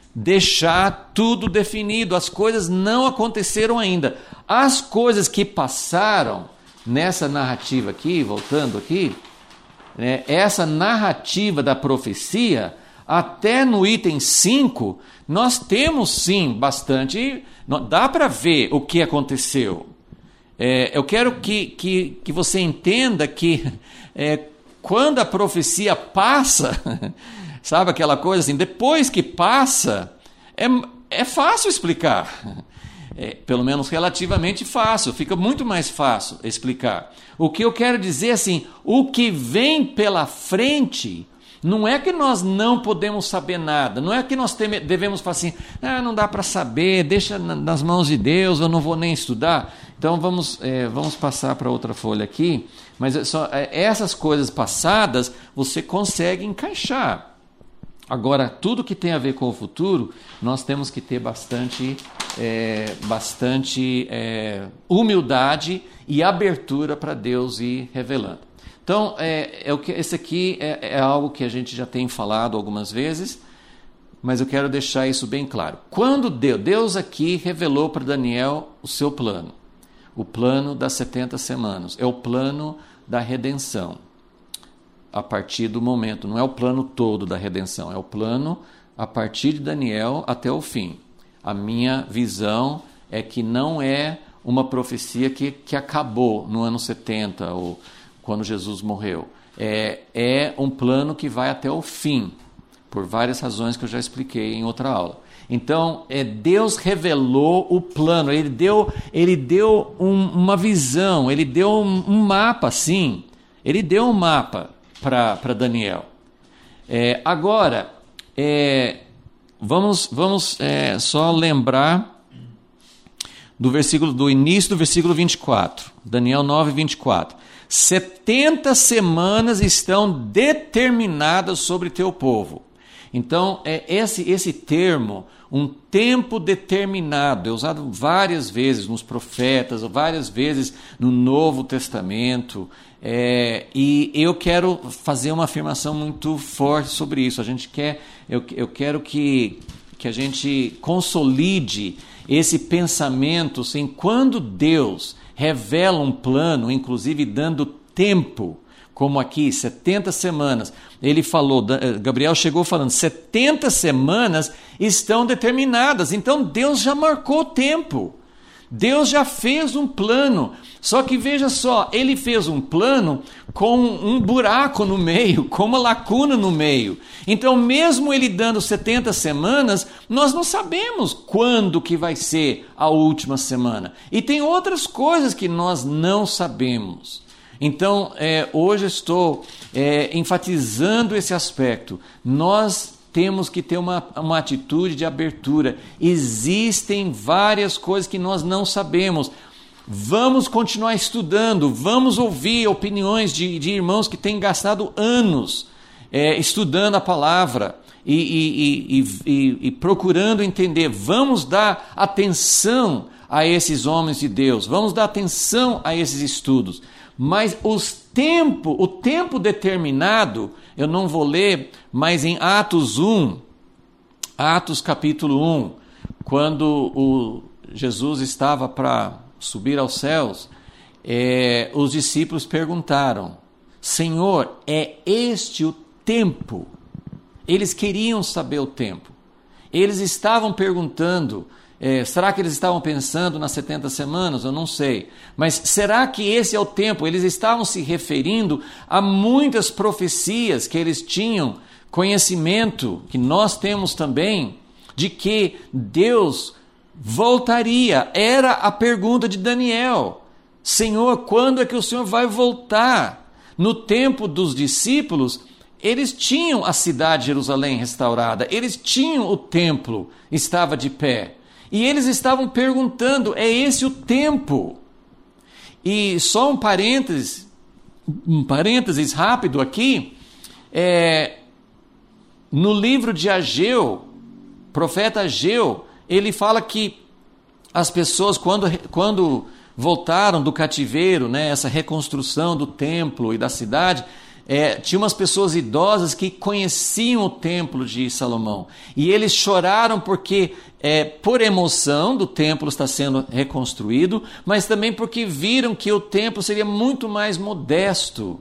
deixar tudo definido, as coisas não aconteceram ainda. As coisas que passaram nessa narrativa aqui, voltando aqui, né, essa narrativa da profecia, até no item cinco, nós temos sim bastante, dá para ver o que aconteceu. É, eu quero que, que, que você entenda que é, quando a profecia passa, sabe aquela coisa assim, depois que passa, é, é fácil explicar. É, pelo menos relativamente fácil, fica muito mais fácil explicar. O que eu quero dizer assim, o que vem pela frente, não é que nós não podemos saber nada, não é que nós teme, devemos falar assim, ah, não dá para saber, deixa nas mãos de Deus, eu não vou nem estudar. Então vamos, é, vamos passar para outra folha aqui, mas é só, é, essas coisas passadas você consegue encaixar. Agora, tudo que tem a ver com o futuro, nós temos que ter bastante, é, bastante é, humildade e abertura para Deus ir revelando. Então, é, é o que, esse aqui é, é algo que a gente já tem falado algumas vezes, mas eu quero deixar isso bem claro. Quando Deus, Deus aqui revelou para Daniel o seu plano, o plano das setenta semanas, é o plano da redenção. A partir do momento, não é o plano todo da redenção, é o plano a partir de Daniel até o fim. A minha visão é que não é uma profecia que, que acabou no ano setenta, ou quando Jesus morreu. É, é um plano que vai até o fim, por várias razões que eu já expliquei em outra aula. Então, é, Deus revelou o plano, Ele deu, ele deu um, uma visão, Ele deu um, um mapa, sim, Ele deu um mapa para Daniel. É, agora, é, vamos, vamos é, só lembrar do, versículo, do início do versículo vinte e quatro, Daniel nove, vinte e quatro. setenta semanas estão determinadas sobre teu povo. Então, é esse, esse termo, um tempo determinado, é usado várias vezes nos profetas, várias vezes no Novo Testamento, é, e eu quero fazer uma afirmação muito forte sobre isso. A gente quer, eu, eu quero que, que a gente consolide esse pensamento, assim, quando Deus revela um plano, inclusive dando tempo, como aqui, setenta semanas, ele falou, Gabriel chegou falando, setenta semanas estão determinadas, então Deus já marcou o tempo. Deus já fez um plano, só que veja só, ele fez um plano com um buraco no meio, com uma lacuna no meio. Então, mesmo ele dando setenta semanas, nós não sabemos quando que vai ser a última semana. E tem outras coisas que nós não sabemos. Então, é, hoje eu estou é, enfatizando esse aspecto. Nós temos que ter uma, uma atitude de abertura. Existem várias coisas que nós não sabemos. Vamos continuar estudando, vamos ouvir opiniões de, de irmãos que têm gastado anos é, estudando a palavra e, e, e, e, e procurando entender. Vamos dar atenção a esses homens de Deus, vamos dar atenção a esses estudos. Mas os tempo, o tempo determinado, eu não vou ler, mas em Atos um, Atos capítulo um, quando o Jesus estava para subir aos céus, é, os discípulos perguntaram, Senhor, é este o tempo? Eles queriam saber o tempo. Eles estavam perguntando, É, será que eles estavam pensando nas setenta semanas? Eu não sei. Mas será que esse é o tempo? Eles estavam se referindo a muitas profecias que eles tinham conhecimento, que nós temos também, de que Deus voltaria. Era a pergunta de Daniel. Senhor, quando é que o Senhor vai voltar? No tempo dos discípulos, eles tinham a cidade de Jerusalém restaurada. Eles tinham o templo, estava de pé. E eles estavam perguntando, é esse o tempo? E só um parênteses, um parênteses rápido aqui, é, no livro de Ageu, profeta Ageu, ele fala que as pessoas, quando, quando voltaram do cativeiro, né, essa reconstrução do templo e da cidade, É, tinha umas pessoas idosas que conheciam o templo de Salomão. E eles choraram porque, é, por emoção do templo está sendo reconstruído, mas também porque viram que o templo seria muito mais modesto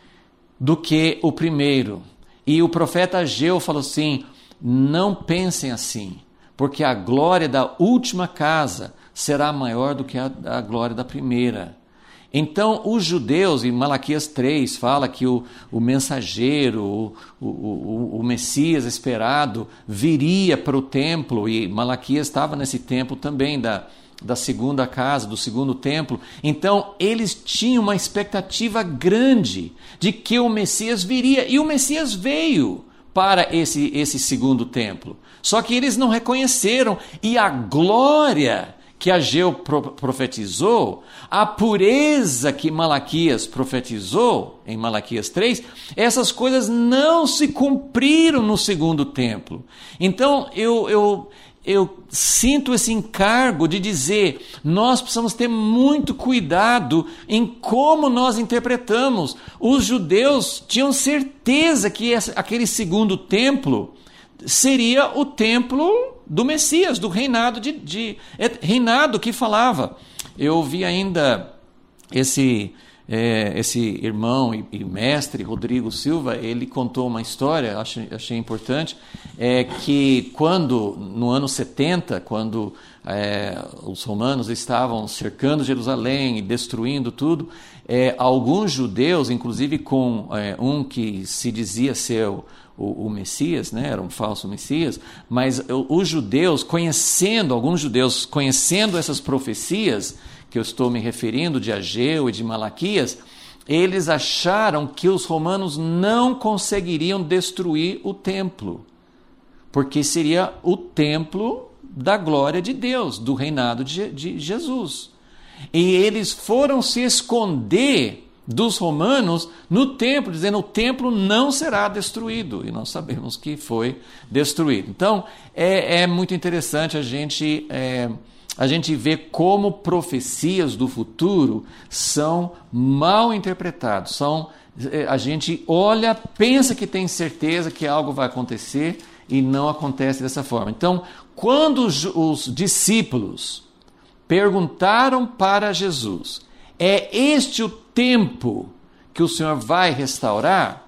do que o primeiro. E o profeta Ageu falou assim, não pensem assim, porque a glória da última casa será maior do que a, a glória da primeira. Então, os judeus, em Malaquias três, fala que o, o mensageiro, o, o, o, o Messias esperado, viria para o templo, e Malaquias estava nesse templo também, da, da segunda casa, do segundo templo. Então, eles tinham uma expectativa grande de que o Messias viria, e o Messias veio para esse, esse segundo templo. Só que eles não reconheceram, e a glória que Ageu profetizou, a pureza que Malaquias profetizou, em Malaquias três, essas coisas não se cumpriram no segundo templo. Então, eu, eu, eu sinto esse encargo de dizer, nós precisamos ter muito cuidado em como nós interpretamos. Os judeus tinham certeza que esse, aquele segundo templo seria o templo do Messias, do reinado, de, de, reinado que falava. Eu vi ainda esse, é, esse irmão e, e mestre, Rodrigo Silva, ele contou uma história, achei, achei importante, é, que quando, no ano setenta, quando é, os romanos estavam cercando Jerusalém e destruindo tudo, é, alguns judeus, inclusive com é, um que se dizia ser o O, o Messias, né, era um falso Messias, mas os judeus, conhecendo, alguns judeus, conhecendo essas profecias, que eu estou me referindo, de Ageu e de Malaquias, eles acharam que os romanos não conseguiriam destruir o templo, porque seria o templo da glória de Deus, do reinado de, de Jesus. E eles foram se esconder dos romanos no templo, dizendo o templo não será destruído, e nós sabemos que foi destruído. Então é, é muito interessante a gente, é, a gente ver como profecias do futuro são mal interpretadas, são, a gente olha, pensa que tem certeza que algo vai acontecer e não acontece dessa forma. Então, quando os, os discípulos perguntaram para Jesus, é este o tempo que o Senhor vai restaurar?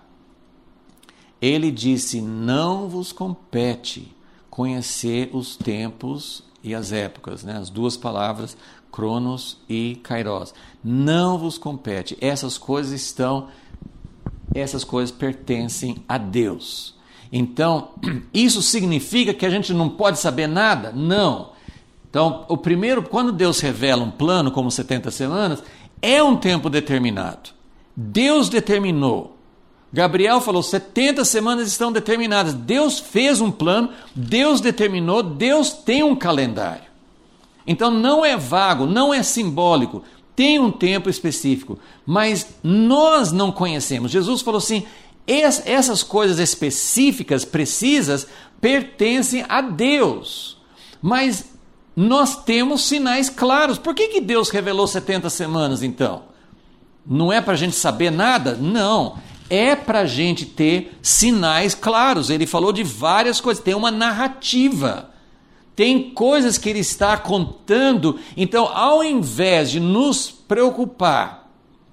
Ele disse, não vos compete conhecer os tempos e as épocas, né? As duas palavras Cronos e Kairos. Não vos compete. Essas coisas estão, essas coisas pertencem a Deus. Então, isso significa que a gente não pode saber nada? Não. Então, o primeiro, quando Deus revela um plano como setenta semanas, é um tempo determinado. Deus determinou. Gabriel falou, setenta semanas estão determinadas. Deus fez um plano, Deus determinou, Deus tem um calendário. Então não é vago, não é simbólico, tem um tempo específico. Mas nós não conhecemos. Jesus falou assim, essas coisas específicas, precisas, pertencem a Deus. Mas nós temos sinais claros. Por que que Deus revelou setenta semanas então? Não é para a gente saber nada? Não. É para a gente ter sinais claros. Ele falou de várias coisas. Tem uma narrativa. Tem coisas que ele está contando. Então, ao invés de nos preocupar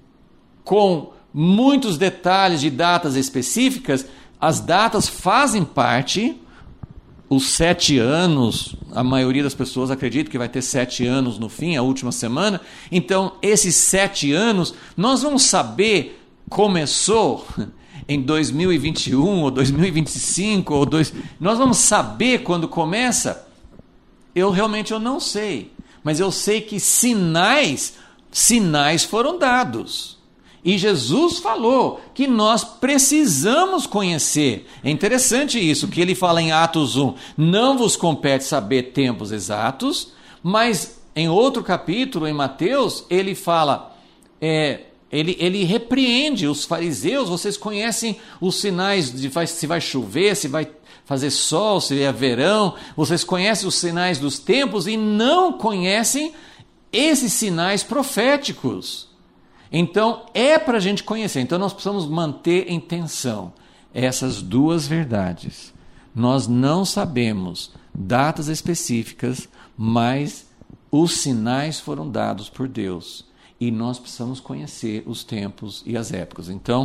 com muitos detalhes de datas específicas, as datas fazem parte. Os sete anos, a maioria das pessoas acredita que vai ter sete anos no fim, a última semana. Então, esses sete anos, nós vamos saber começou em dois mil e vinte e um ou dois mil e vinte e cinco ou dois, nós vamos saber quando começa? Eu realmente eu não sei, mas eu sei que sinais, sinais foram dados. E Jesus falou que nós precisamos conhecer. É interessante isso, que ele fala em Atos um, não vos compete saber tempos exatos, mas em outro capítulo, em Mateus, ele fala, é, ele, ele repreende os fariseus, vocês conhecem os sinais de vai, se vai chover, se vai fazer sol, se é verão, vocês conhecem os sinais dos tempos e não conhecem esses sinais proféticos. Então, é para a gente conhecer. Então, nós precisamos manter em tensão essas duas verdades. Nós não sabemos datas específicas, mas os sinais foram dados por Deus. E nós precisamos conhecer os tempos e as épocas. Então,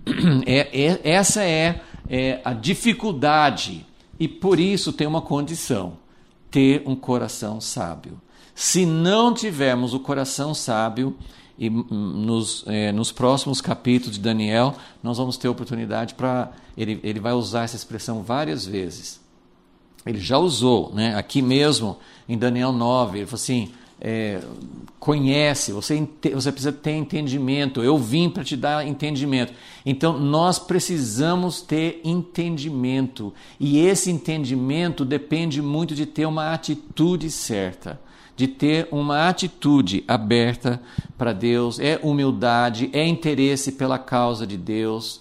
é, é, essa é, é a dificuldade. E por isso tem uma condição: ter um coração sábio. Se não tivermos o coração sábio, e nos, é, nos próximos capítulos de Daniel, nós vamos ter oportunidade para... Ele, ele vai usar essa expressão várias vezes. Ele já usou, né? Aqui mesmo, em Daniel nove, ele falou assim, é, conhece, você, você precisa ter entendimento, eu vim para te dar entendimento. Então, nós precisamos ter entendimento, e esse entendimento depende muito de ter uma atitude certa, de ter uma atitude aberta para Deus, é humildade, é interesse pela causa de Deus.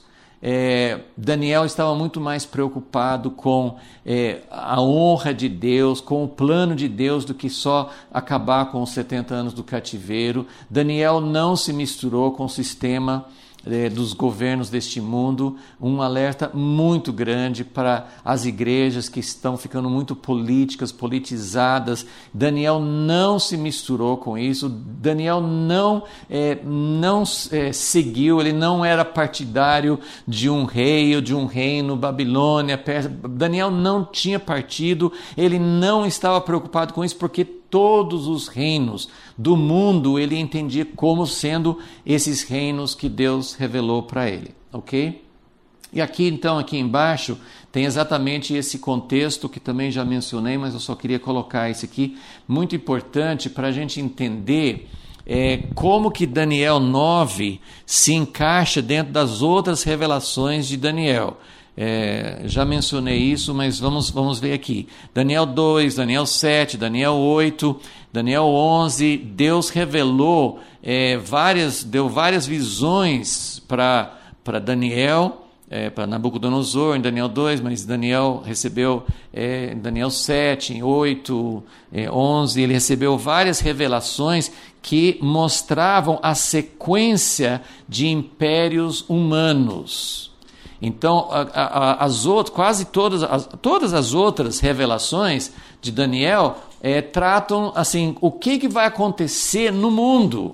É, Daniel estava muito mais preocupado com é, a honra de Deus, com o plano de Deus, do que só acabar com os setenta anos do cativeiro. Daniel não se misturou com o sistema é, dos governos deste mundo. Um alerta muito grande para as igrejas que estão ficando muito políticas, politizadas. Daniel não se misturou com isso. Daniel não, é, não é, seguiu, ele não era partidário de um rei ou de um reino, Babilônia, Pérsia. Daniel não tinha partido, ele não estava preocupado com isso, porque todos os reinos do mundo ele entendia como sendo esses reinos que Deus revelou para ele, ok? E aqui então, aqui embaixo, tem exatamente esse contexto que também já mencionei, mas eu só queria colocar esse aqui, muito importante para a gente entender é, como que Daniel nove se encaixa dentro das outras revelações de Daniel. É, já mencionei isso, mas vamos, vamos ver aqui. Daniel dois, Daniel sete, Daniel oito, Daniel onze, Deus revelou é, várias, deu várias visões para para Daniel, é, para Nabucodonosor em Daniel dois, mas Daniel recebeu é, em Daniel sete, em oito, é, onze, ele recebeu várias revelações que mostravam a sequência de impérios humanos. Então, a, a, as outras, quase todas as, todas as outras revelações de Daniel é, tratam assim, o que, que vai acontecer no mundo.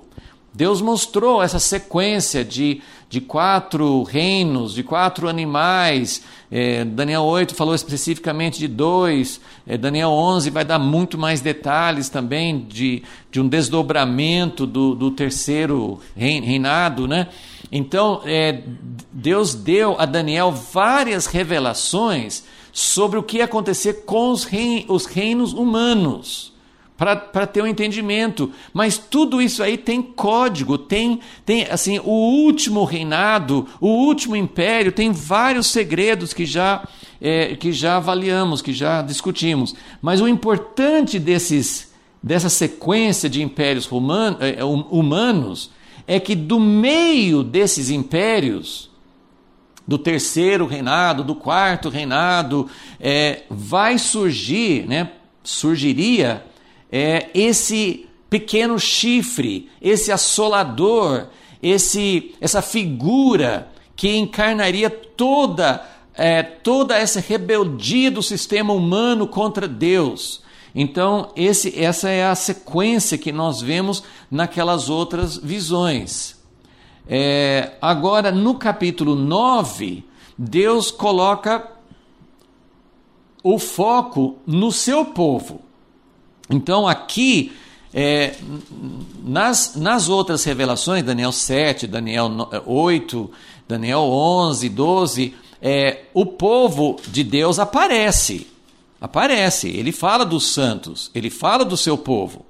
Deus mostrou essa sequência de, de quatro reinos, de quatro animais. É, Daniel oito falou especificamente de dois. É, Daniel onze vai dar muito mais detalhes também de, de um desdobramento do, do terceiro reinado, né? Então, é, Deus deu a Daniel várias revelações sobre o que ia acontecer com os, rein, os reinos humanos, para ter um entendimento. Mas tudo isso aí tem código, tem, tem assim, o último reinado, o último império, tem vários segredos que já, é, que já avaliamos, que já discutimos. Mas o importante desses, dessa sequência de impérios roman, é, humanos é que do meio desses impérios, do terceiro reinado, do quarto reinado, é, vai surgir, né, surgiria É, esse pequeno chifre, esse assolador, esse, essa figura que encarnaria toda, é, toda essa rebeldia do sistema humano contra Deus. Então, esse, essa é a sequência que nós vemos naquelas outras visões. É, agora, no capítulo nove, Deus coloca o foco no seu povo. Então aqui, é, nas, nas outras revelações, Daniel sete, Daniel oito, Daniel onze, doze, é, o povo de Deus aparece, aparece, ele fala dos santos, ele fala do seu povo,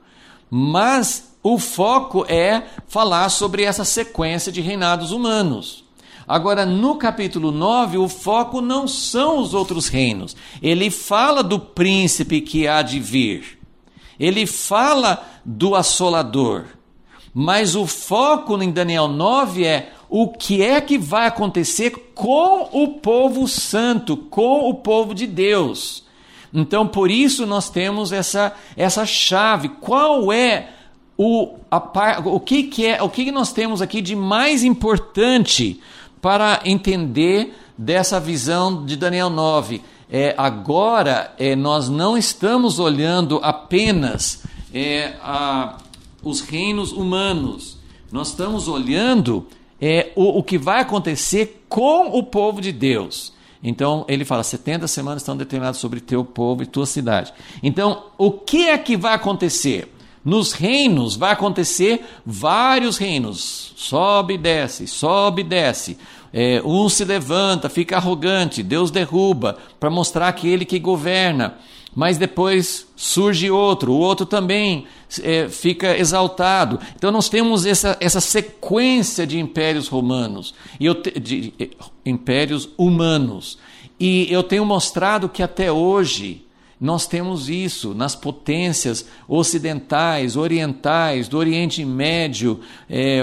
mas o foco é falar sobre essa sequência de reinados humanos. Agora, no capítulo nove, o foco não são os outros reinos, ele fala do príncipe que há de vir. Ele fala do assolador, mas o foco em Daniel nove é o que é que vai acontecer com o povo santo, com o povo de Deus. Então, por isso nós temos essa, essa chave. Qual é o, a, o, que, que, é, o que, que nós temos aqui de mais importante para entender dessa visão de Daniel nove? É, agora, é, nós não estamos olhando apenas é, a, os reinos humanos, nós estamos olhando é, o, o que vai acontecer com o povo de Deus. Então, ele fala, setenta semanas estão determinadas sobre teu povo e tua cidade. Então, o que é que vai acontecer? Nos reinos vai acontecer vários reinos, sobe e desce, sobe e desce. É, um se levanta, fica arrogante, Deus derruba, para mostrar aquele que governa. Mas depois surge outro, o outro também é, fica exaltado. Então nós temos essa, essa sequência de impérios romanos, e eu te, de, de impérios humanos. E eu tenho mostrado que até hoje nós temos isso nas potências ocidentais, orientais, do Oriente Médio, é,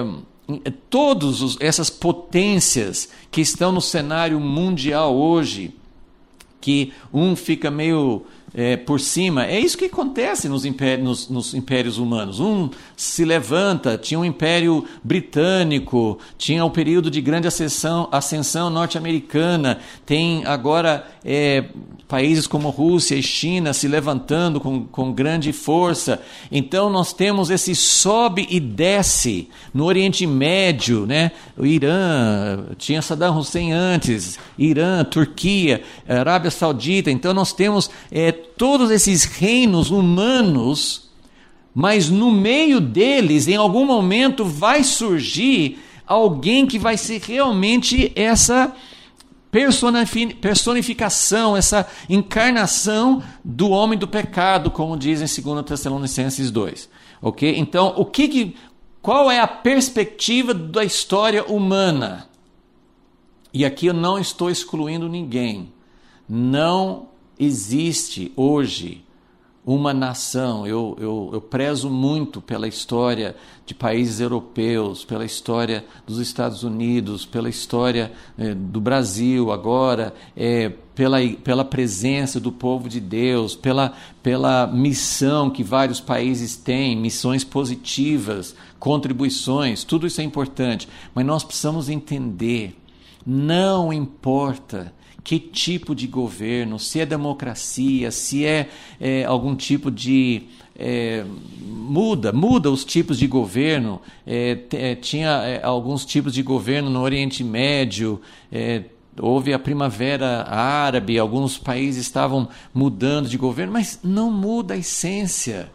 todas essas potências que estão no cenário mundial hoje, que um fica meio é, por cima, é isso que acontece nos impérios, nos, nos impérios humanos. Um se levanta, tinha um império britânico, tinha o período de grande ascensão, ascensão norte-americana, tem agora é, países como Rússia e China se levantando com, com grande força. Então nós temos esse sobe e desce no Oriente Médio, né? O Irã, tinha Saddam Hussein antes, Irã, Turquia, Arábia Saudita. Então nós temos é, todos esses reinos humanos, mas no meio deles, em algum momento, vai surgir alguém que vai ser realmente essa personificação, essa encarnação do homem do pecado, como diz em dois Tessalonicenses dois. Okay? Então, o que que, qual é a perspectiva da história humana? E aqui eu não estou excluindo ninguém. Não existe hoje uma nação, eu, eu, eu prezo muito pela história de países europeus, pela história dos Estados Unidos, pela história eh, do Brasil agora, eh, pela, pela presença do povo de Deus, pela, pela missão que vários países têm, missões positivas, contribuições, tudo isso é importante, mas nós precisamos entender Não importa que tipo de governo, se é democracia, se é, é algum tipo de... É, muda, muda os tipos de governo. É, é, tinha é, alguns tipos de governo no Oriente Médio, é, houve a Primavera Árabe, alguns países estavam mudando de governo, mas não muda a essência.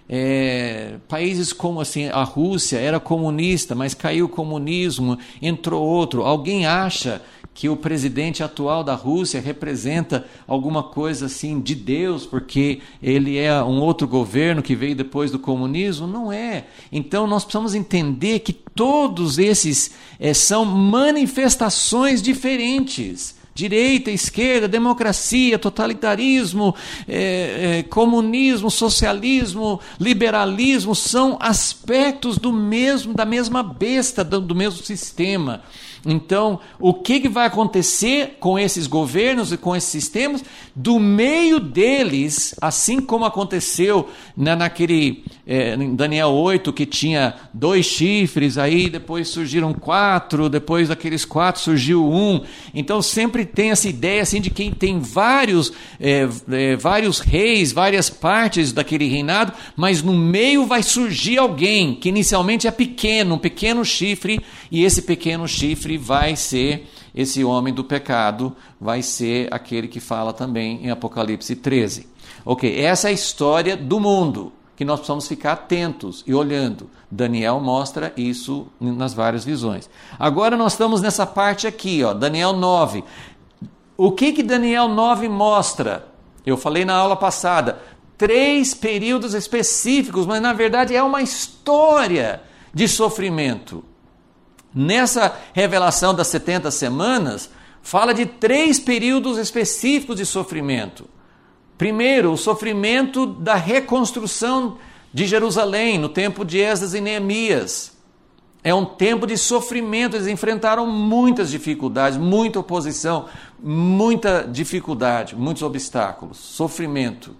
É, países como assim, a Rússia era comunista, mas caiu o comunismo, entrou outro. Alguém acha que o presidente atual da Rússia representa alguma coisa assim de Deus, porque ele é um outro governo que veio depois do comunismo? Não é. Então nós precisamos entender que todos esses é, são manifestações diferentes. Direita, esquerda, democracia, totalitarismo, é, é, comunismo, socialismo, liberalismo, são aspectos do mesmo, da mesma besta, do, do mesmo sistema. Então, o que, que vai acontecer com esses governos e com esses sistemas? Do meio deles, assim como aconteceu na, naquele é, em Daniel oito, que tinha dois chifres, aí depois surgiram quatro, depois daqueles quatro surgiu um. Então, sempre tem essa ideia assim, de quem tem vários, é, é, vários reis, várias partes daquele reinado, mas no meio vai surgir alguém que inicialmente é pequeno, um pequeno chifre, e esse pequeno chifre vai ser esse homem do pecado, vai ser aquele que fala também em Apocalipse treze. Ok, essa é a história do mundo, que nós precisamos ficar atentos e olhando. Daniel mostra isso nas várias visões. Agora nós estamos nessa parte aqui, ó, Daniel nove. O que que Daniel nove mostra? Eu falei na aula passada, três períodos específicos, mas na verdade é uma história de sofrimento. Nessa revelação das setenta semanas, fala de três períodos específicos de sofrimento. Primeiro, o sofrimento da reconstrução de Jerusalém, no tempo de Esdras e Neemias. É um tempo de sofrimento, eles enfrentaram muitas dificuldades, muita oposição, muita dificuldade, muitos obstáculos, sofrimento.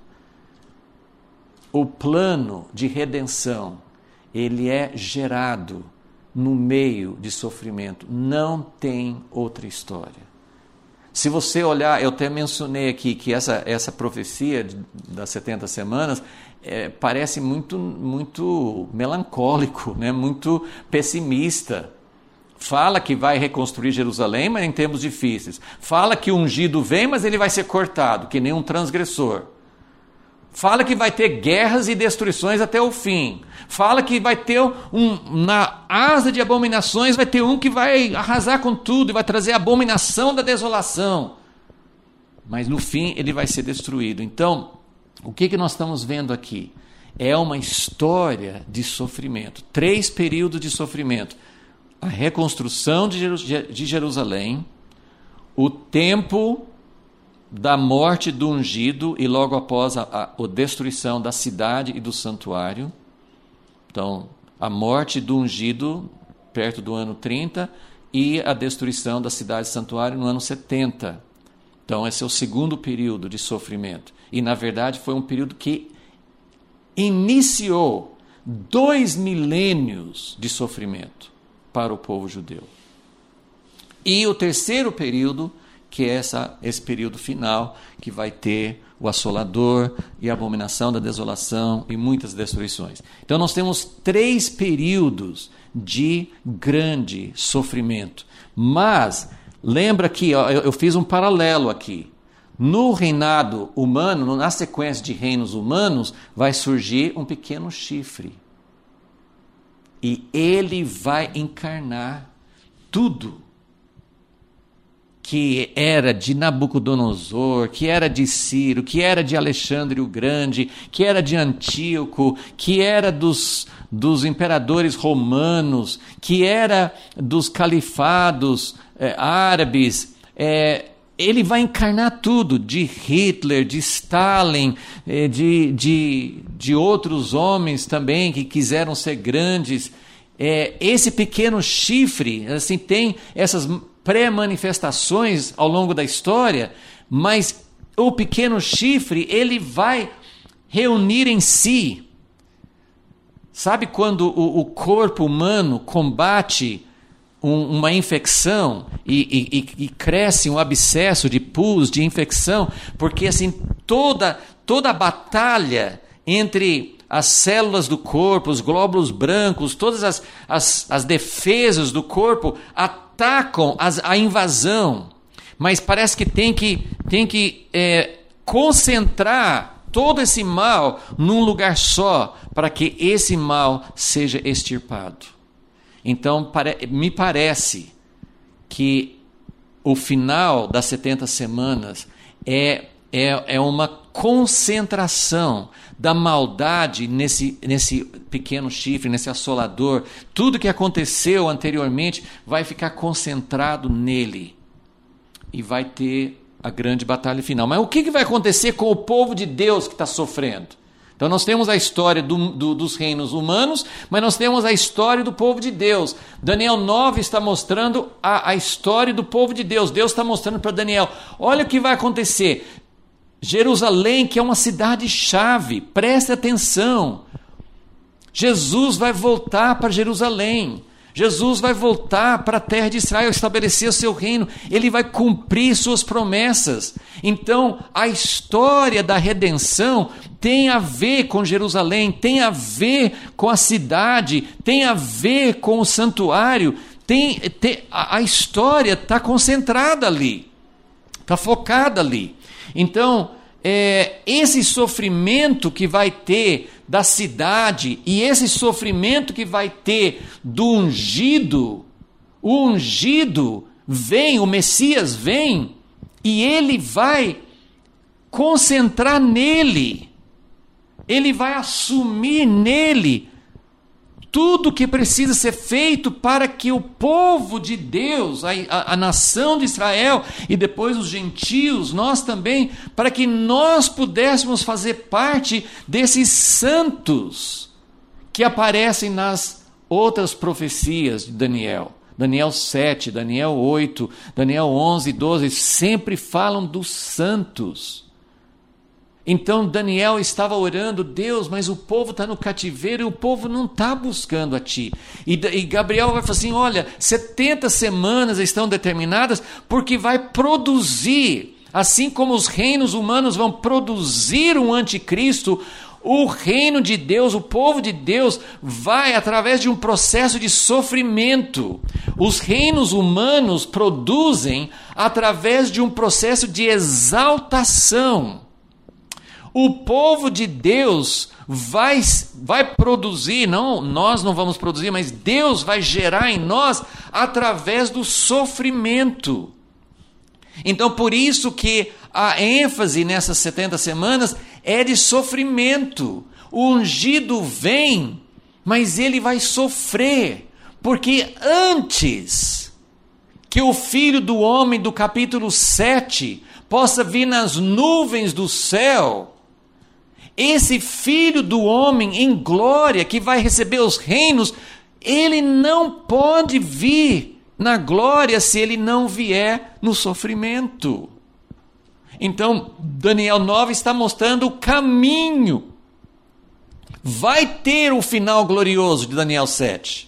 O plano de redenção, ele é gerado no meio de sofrimento. Não tem outra história. Se você olhar, eu até mencionei aqui que essa, essa profecia de, das setenta semanas é, parece muito, muito melancólico, né? Muito pessimista. Fala que vai reconstruir Jerusalém, mas em tempos difíceis. Fala que o ungido vem, mas ele vai ser cortado, que nem um transgressor. Fala que vai ter guerras e destruições até o fim. Fala que vai ter um, na asa de abominações, vai ter um que vai arrasar com tudo e vai trazer a abominação da desolação. Mas no fim ele vai ser destruído. Então, o que, que nós estamos vendo aqui? É uma história de sofrimento. Três períodos de sofrimento. A reconstrução de Jerusalém, o tempo da morte do ungido e logo após a, a, a destruição da cidade e do santuário. Então, a morte do ungido perto do ano trinta e a destruição da cidade e santuário no ano setenta. Então, esse é o segundo período de sofrimento. E, na verdade, foi um período que iniciou dois milênios de sofrimento para o povo judeu. E o terceiro período, que é essa, esse período final, que vai ter o assolador e a abominação da desolação e muitas destruições. Então nós temos três períodos de grande sofrimento. Mas, lembra que ó, eu, eu fiz um paralelo aqui. No reinado humano, na sequência de reinos humanos, vai surgir um pequeno chifre. E ele vai encarnar tudo que era de Nabucodonosor, que era de Ciro, que era de Alexandre o Grande, que era de Antíoco, que era dos, dos imperadores romanos, que era dos califados é, árabes. É, ele vai encarnar tudo, de Hitler, de Stalin, é, de, de, de outros homens também que quiseram ser grandes. É, esse pequeno chifre, assim, tem essas pré-manifestações ao longo da história, mas o pequeno chifre, ele vai reunir em si. Sabe quando o, o corpo humano combate um, uma infecção e, e, e cresce um abscesso de pus, de infecção, porque assim toda, toda a batalha entre as células do corpo, os glóbulos brancos, todas as, as, as defesas do corpo atacam as, a invasão, mas parece que tem que, tem que é, concentrar todo esse mal num lugar só, para que esse mal seja extirpado. Então, pare, me parece que o final das setenta semanas é, é, é uma concentração da maldade nesse, nesse pequeno chifre, nesse assolador. Tudo que aconteceu anteriormente vai ficar concentrado nele. E vai ter a grande batalha final. Mas o que, que vai acontecer com o povo de Deus que está sofrendo? Então nós temos a história do, do, dos reinos humanos, mas nós temos a história do povo de Deus. Daniel nove está mostrando a, a história do povo de Deus. Deus está mostrando para Daniel, olha o que vai acontecer. Jerusalém, que é uma cidade-chave, preste atenção. Jesus vai voltar para Jerusalém. Jesus vai voltar para a terra de Israel, estabelecer o seu reino. Ele vai cumprir suas promessas. Então, a história da redenção tem a ver com Jerusalém, tem a ver com a cidade, tem a ver com o santuário. Tem, tem, a, a história está concentrada ali, está focada ali. Então, é, esse sofrimento que vai ter da cidade e esse sofrimento que vai ter do ungido, o ungido vem, o Messias vem, e ele vai concentrar nele, ele vai assumir nele tudo que precisa ser feito para que o povo de Deus, a, a, a nação de Israel e depois os gentios, nós também, para que nós pudéssemos fazer parte desses santos que aparecem nas outras profecias de Daniel. Daniel sete, Daniel oito, Daniel onze, doze, sempre falam dos santos. Então Daniel estava orando, Deus, mas o povo está no cativeiro e o povo não está buscando a ti. E, e Gabriel vai falar assim, olha, setenta semanas estão determinadas porque vai produzir, assim como os reinos humanos vão produzir um anticristo, o reino de Deus, o povo de Deus vai através de um processo de sofrimento. Os reinos humanos produzem através de um processo de exaltação. O povo de Deus vai, vai produzir, não, nós não vamos produzir, mas Deus vai gerar em nós através do sofrimento. Então, por isso que a ênfase nessas setenta semanas é de sofrimento. O ungido vem, mas ele vai sofrer, porque antes que o Filho do Homem do capítulo sete possa vir nas nuvens do céu, esse Filho do Homem em glória, que vai receber os reinos, ele não pode vir na glória se ele não vier no sofrimento. Então, Daniel nove está mostrando o caminho. Vai ter o final glorioso de Daniel sete.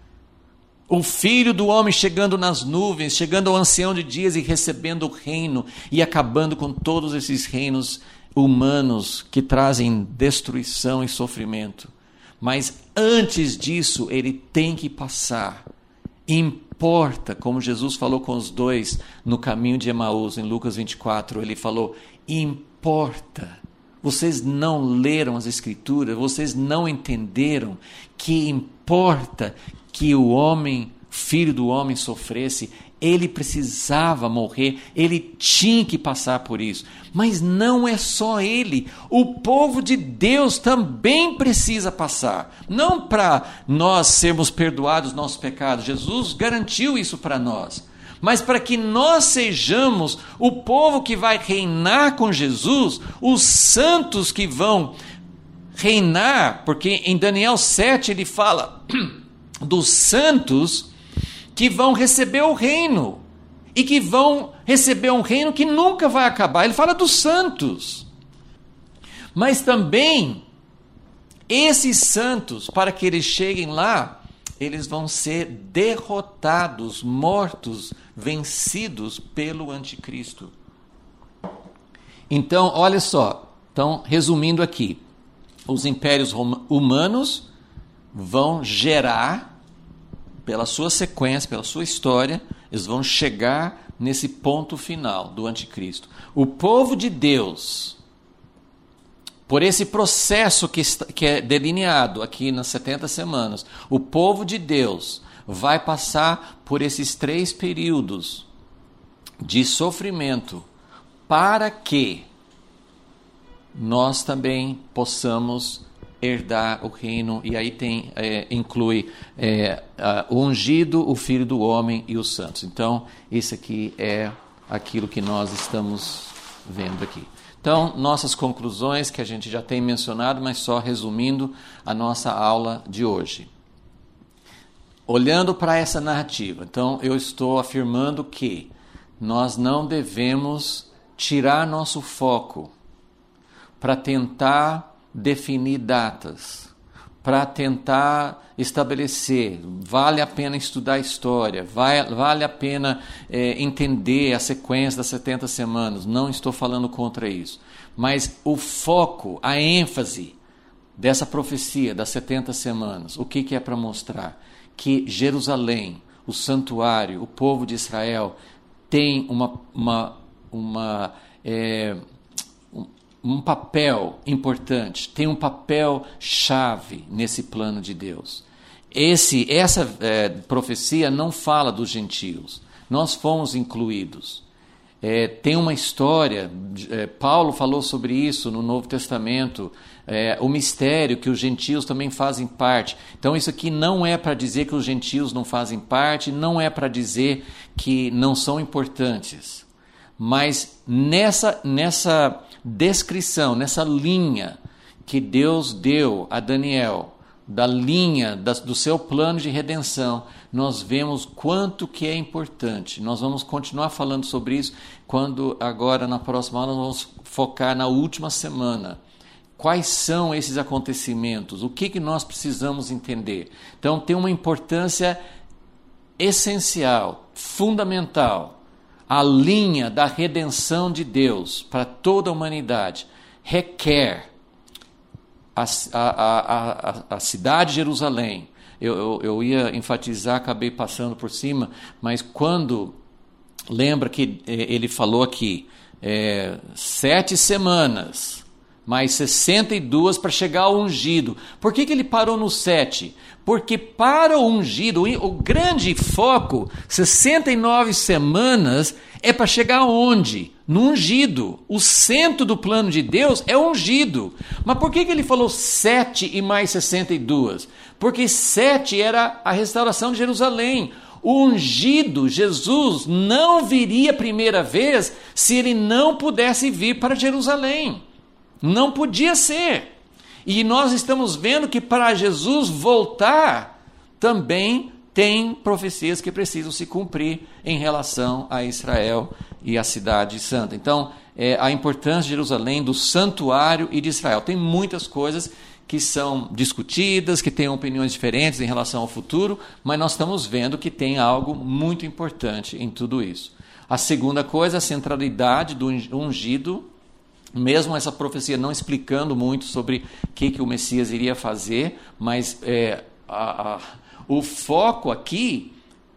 O Filho do Homem chegando nas nuvens, chegando ao ancião de dias e recebendo o reino e acabando com todos esses reinos humanos que trazem destruição e sofrimento. Mas antes disso, ele tem que passar. Importa, como Jesus falou com os dois no caminho de Emaús, em Lucas vinte e quatro, ele falou, importa. Vocês não leram as Escrituras, vocês não entenderam que importa que o homem, Filho do Homem, sofresse. Ele precisava morrer, ele tinha que passar por isso. Mas não é só ele, o povo de Deus também precisa passar. Não para nós sermos perdoados nossos pecados, Jesus garantiu isso para nós. Mas para que nós sejamos o povo que vai reinar com Jesus, os santos que vão reinar, porque em Daniel sete ele fala dos santos que vão receber o reino, e que vão receber um reino que nunca vai acabar. Ele fala dos santos. Mas também, esses santos, para que eles cheguem lá, eles vão ser derrotados, mortos, vencidos pelo anticristo. Então, olha só, então, resumindo aqui, os impérios humanos vão gerar, pela sua sequência, pela sua história, eles vão chegar nesse ponto final do anticristo. O povo de Deus, por esse processo que, está, que é delineado aqui nas setenta semanas, o povo de Deus vai passar por esses três períodos de sofrimento para que nós também possamos herdar o reino. E aí tem, é, inclui é, o ungido, o Filho do Homem e os santos. Então, isso aqui é aquilo que nós estamos vendo aqui. Então, nossas conclusões, que a gente já tem mencionado, mas só resumindo a nossa aula de hoje. Olhando para essa narrativa, então eu estou afirmando que nós não devemos tirar nosso foco para tentar definir datas, para tentar estabelecer, vale a pena estudar história, vai, vale a pena é, entender a sequência das setenta semanas, não estou falando contra isso, mas o foco, a ênfase dessa profecia das setenta semanas, o que, que é para mostrar? Que Jerusalém, o santuário, o povo de Israel, tem uma, uma, uma é, um papel importante, tem um papel chave nesse plano de Deus. Esse, essa é, profecia não fala dos gentios, nós fomos incluídos. É, tem uma história, é, Paulo falou sobre isso no Novo Testamento, é, o mistério que os gentios também fazem parte. Então isso aqui não é para dizer que os gentios não fazem parte, não é para dizer que não são importantes, mas nessa, nessa descrição, nessa linha que Deus deu a Daniel, da linha da, do seu plano de redenção, nós vemos quanto que é importante. Nós vamos continuar falando sobre isso quando agora na próxima aula nós vamos focar na última semana. Quais são esses acontecimentos? O que, que nós precisamos entender? Então tem uma importância essencial, fundamental. A linha da redenção de Deus para toda a humanidade requer a, a, a, a, a cidade de Jerusalém. Eu, eu, eu ia enfatizar, acabei passando por cima, mas quando, lembra que ele falou aqui, é, sete semanas, mais sessenta e duas para chegar ao ungido. Por que, que ele parou no sete? Porque para o ungido, o grande foco, sessenta e nove semanas, é para chegar aonde? No ungido. O centro do plano de Deus é o ungido. Mas por que, que ele falou sete e mais sessenta e duas? Porque sete era a restauração de Jerusalém. O ungido, Jesus, não viria a primeira vez se ele não pudesse vir para Jerusalém. Não podia ser. E nós estamos vendo que para Jesus voltar, também tem profecias que precisam se cumprir em relação a Israel e a cidade santa. Então, é, a importância de Jerusalém, do santuário e de Israel. Tem muitas coisas que são discutidas, que têm opiniões diferentes em relação ao futuro, mas nós estamos vendo que tem algo muito importante em tudo isso. A segunda coisa, a centralidade do ungido, mesmo essa profecia não explicando muito sobre o que, que o Messias iria fazer, mas é, a, a, o foco aqui,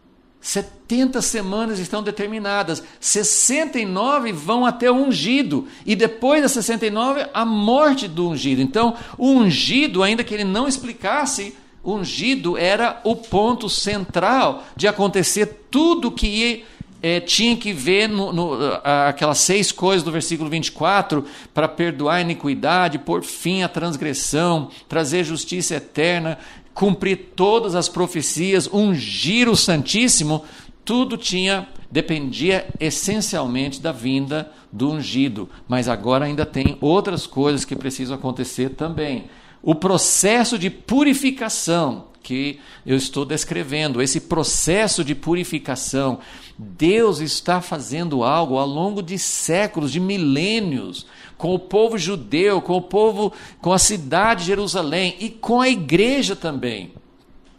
setenta semanas estão determinadas, sessenta e nove vão até o ungido, e depois das sessenta e nove, a morte do ungido. Então, o ungido, ainda que ele não explicasse, o ungido era o ponto central de acontecer tudo que ia É, tinha que ver no, no, aquelas seis coisas do versículo vinte e quatro para perdoar a iniquidade, pôr fim à transgressão, trazer justiça eterna, cumprir todas as profecias, ungir o Santíssimo. Tudo tinha, dependia essencialmente da vinda do ungido, mas agora ainda tem outras coisas que precisam acontecer também. O processo de purificação que eu estou descrevendo, esse processo de purificação, Deus está fazendo algo ao longo de séculos, de milênios, com o povo judeu, com o povo, com a cidade de Jerusalém e com a igreja também.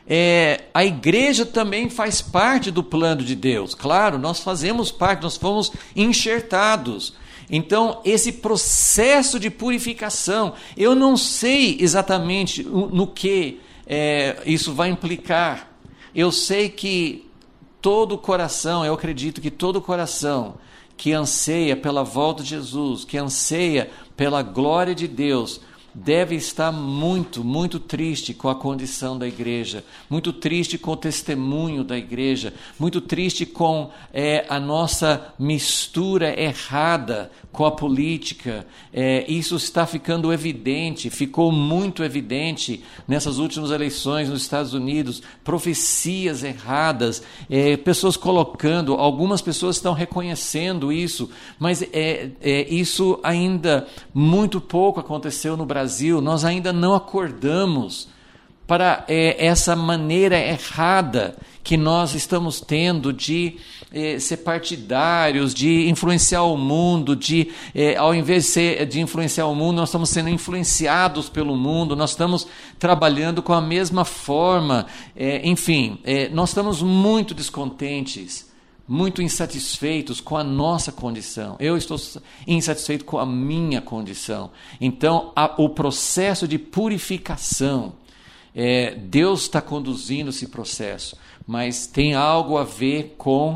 é, a igreja também faz parte do plano de Deus. Claro, nós fazemos parte, nós fomos enxertados. Então, esse processo de purificação, eu não sei exatamente no que é, isso vai implicar. Eu sei que todo coração, eu acredito que todo coração que anseia pela volta de Jesus, que anseia pela glória de Deus, deve estar muito, muito triste com a condição da igreja, muito triste com o testemunho da igreja, muito triste com é, a nossa mistura errada com a política. É, isso está ficando evidente, ficou muito evidente nessas últimas eleições nos Estados Unidos, profecias erradas, é, pessoas colocando, algumas pessoas estão reconhecendo isso, mas é, é, isso ainda muito pouco aconteceu no Brasil. Brasil, nós ainda não acordamos para é, essa maneira errada que nós estamos tendo de é, ser partidários, de influenciar o mundo, de é, ao invés de, ser, de influenciar o mundo, nós estamos sendo influenciados pelo mundo, nós estamos trabalhando com a mesma forma, é, enfim, é, nós estamos muito descontentes, muito insatisfeitos com a nossa condição. Eu estou insatisfeito com a minha condição. Então, a, o processo de purificação, é, Deus está conduzindo esse processo, mas tem algo a ver com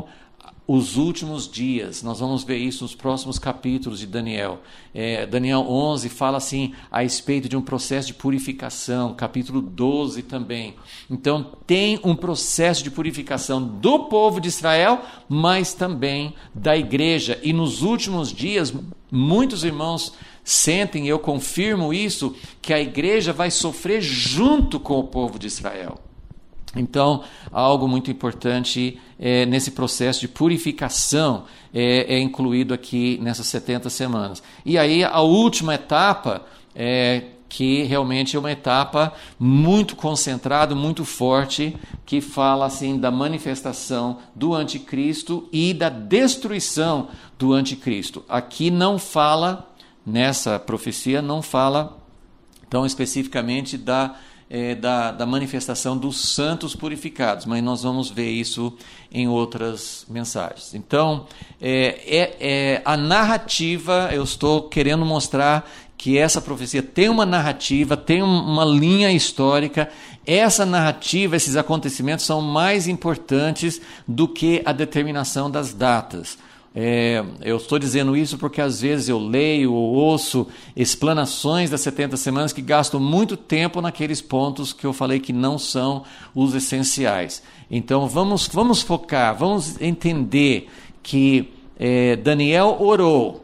os últimos dias. Nós vamos ver isso nos próximos capítulos de Daniel. É, Daniel onze fala assim a respeito de um processo de purificação, capítulo doze também. Então tem um processo de purificação do povo de Israel, mas também da igreja. E nos últimos dias, muitos irmãos sentem, eu confirmo isso, que a igreja vai sofrer junto com o povo de Israel. Então, algo muito importante é, nesse processo de purificação é, é incluído aqui nessas setenta semanas. E aí, a última etapa, é, que realmente é uma etapa muito concentrada, muito forte, que fala assim da manifestação do anticristo e da destruição do anticristo. Aqui não fala, nessa profecia, não fala tão especificamente da É, da, da manifestação dos santos purificados, mas nós vamos ver isso em outras mensagens. Então, é, é, é, a narrativa, eu estou querendo mostrar que essa profecia tem uma narrativa, tem uma linha histórica. Essa narrativa, esses acontecimentos são mais importantes do que a determinação das datas. É, eu estou dizendo isso porque às vezes eu leio ou ouço explanações das setenta semanas que gastam muito tempo naqueles pontos que eu falei que não são os essenciais. Então vamos, vamos focar, vamos entender que é, Daniel orou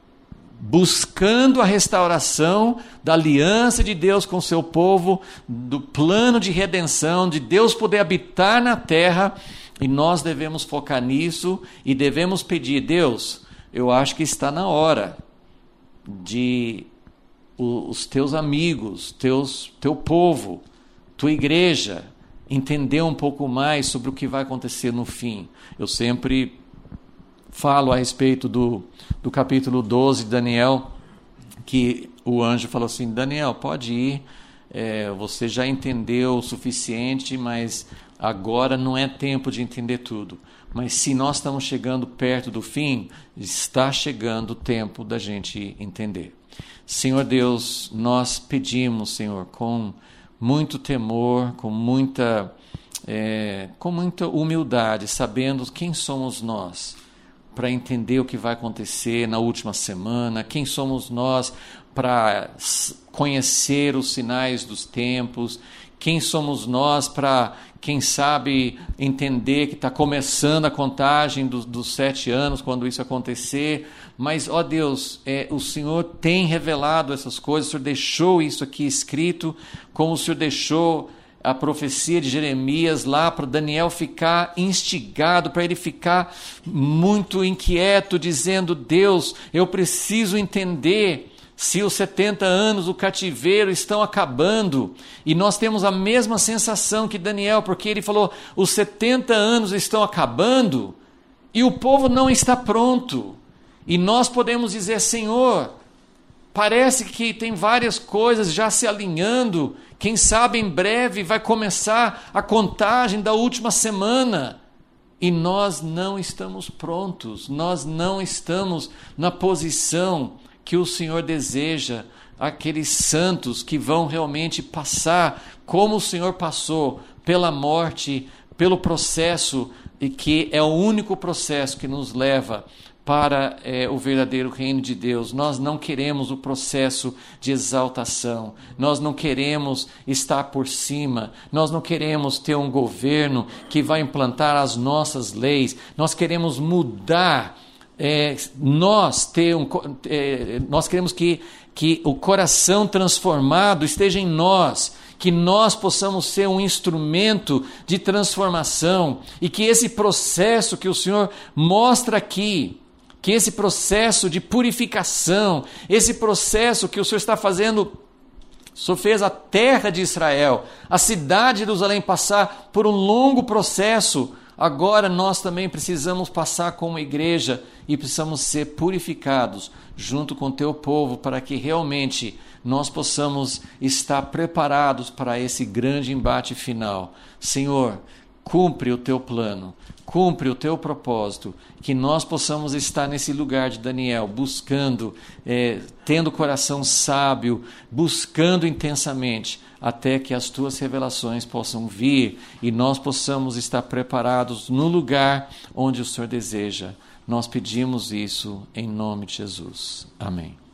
buscando a restauração da aliança de Deus com o seu povo, do plano de redenção, de Deus poder habitar na terra. E nós devemos focar nisso e devemos pedir, Deus, eu acho que está na hora de os teus amigos, teus, teu povo, tua igreja, entender um pouco mais sobre o que vai acontecer no fim. Eu sempre falo a respeito do, do capítulo doze de Daniel, que o anjo falou assim, Daniel, pode ir, é, você já entendeu o suficiente, mas agora não é tempo de entender tudo. Mas se nós estamos chegando perto do fim, está chegando o tempo da gente entender. Senhor Deus, nós pedimos, Senhor, com muito temor, com muita, é, com muita humildade, sabendo quem somos nós, para entender o que vai acontecer na última semana, quem somos nós para conhecer os sinais dos tempos, quem somos nós para, quem sabe, entender que está começando a contagem dos, dos sete anos, quando isso acontecer. Mas, ó Deus, é, o Senhor tem revelado essas coisas, o Senhor deixou isso aqui escrito, como o Senhor deixou a profecia de Jeremias lá para Daniel ficar instigado, para ele ficar muito inquieto, dizendo, Deus, eu preciso entender se os setenta anos do cativeiro estão acabando. E nós temos a mesma sensação que Daniel, porque ele falou, os setenta anos estão acabando e o povo não está pronto. E nós podemos dizer, Senhor, Parece que tem várias coisas já se alinhando. Quem sabe em breve vai começar a contagem da última semana. E nós não estamos prontos, nós não estamos na posição que o Senhor deseja. Aqueles santos que vão realmente passar como o Senhor passou, pela morte, pelo processo, e que é o único processo que nos leva para é, o verdadeiro reino de Deus. Nós não queremos o processo de exaltação, nós não queremos estar por cima, nós não queremos ter um governo que vai implantar as nossas leis, nós queremos mudar, é, nós, ter um, é, nós queremos que, que o coração transformado esteja em nós, que nós possamos ser um instrumento de transformação e que esse processo que o Senhor mostra aqui, que esse processo de purificação, esse processo que o Senhor está fazendo, o Senhor fez a terra de Israel, a cidade de Jerusalém passar por um longo processo. Agora nós também precisamos passar como igreja e precisamos ser purificados junto com o teu povo para que realmente nós possamos estar preparados para esse grande embate final. Senhor, cumpre o teu plano, cumpre o teu propósito, que nós possamos estar nesse lugar de Daniel, buscando, é, tendo coração sábio, buscando intensamente, até que as tuas revelações possam vir e nós possamos estar preparados no lugar onde o Senhor deseja. Nós pedimos isso em nome de Jesus. Amém.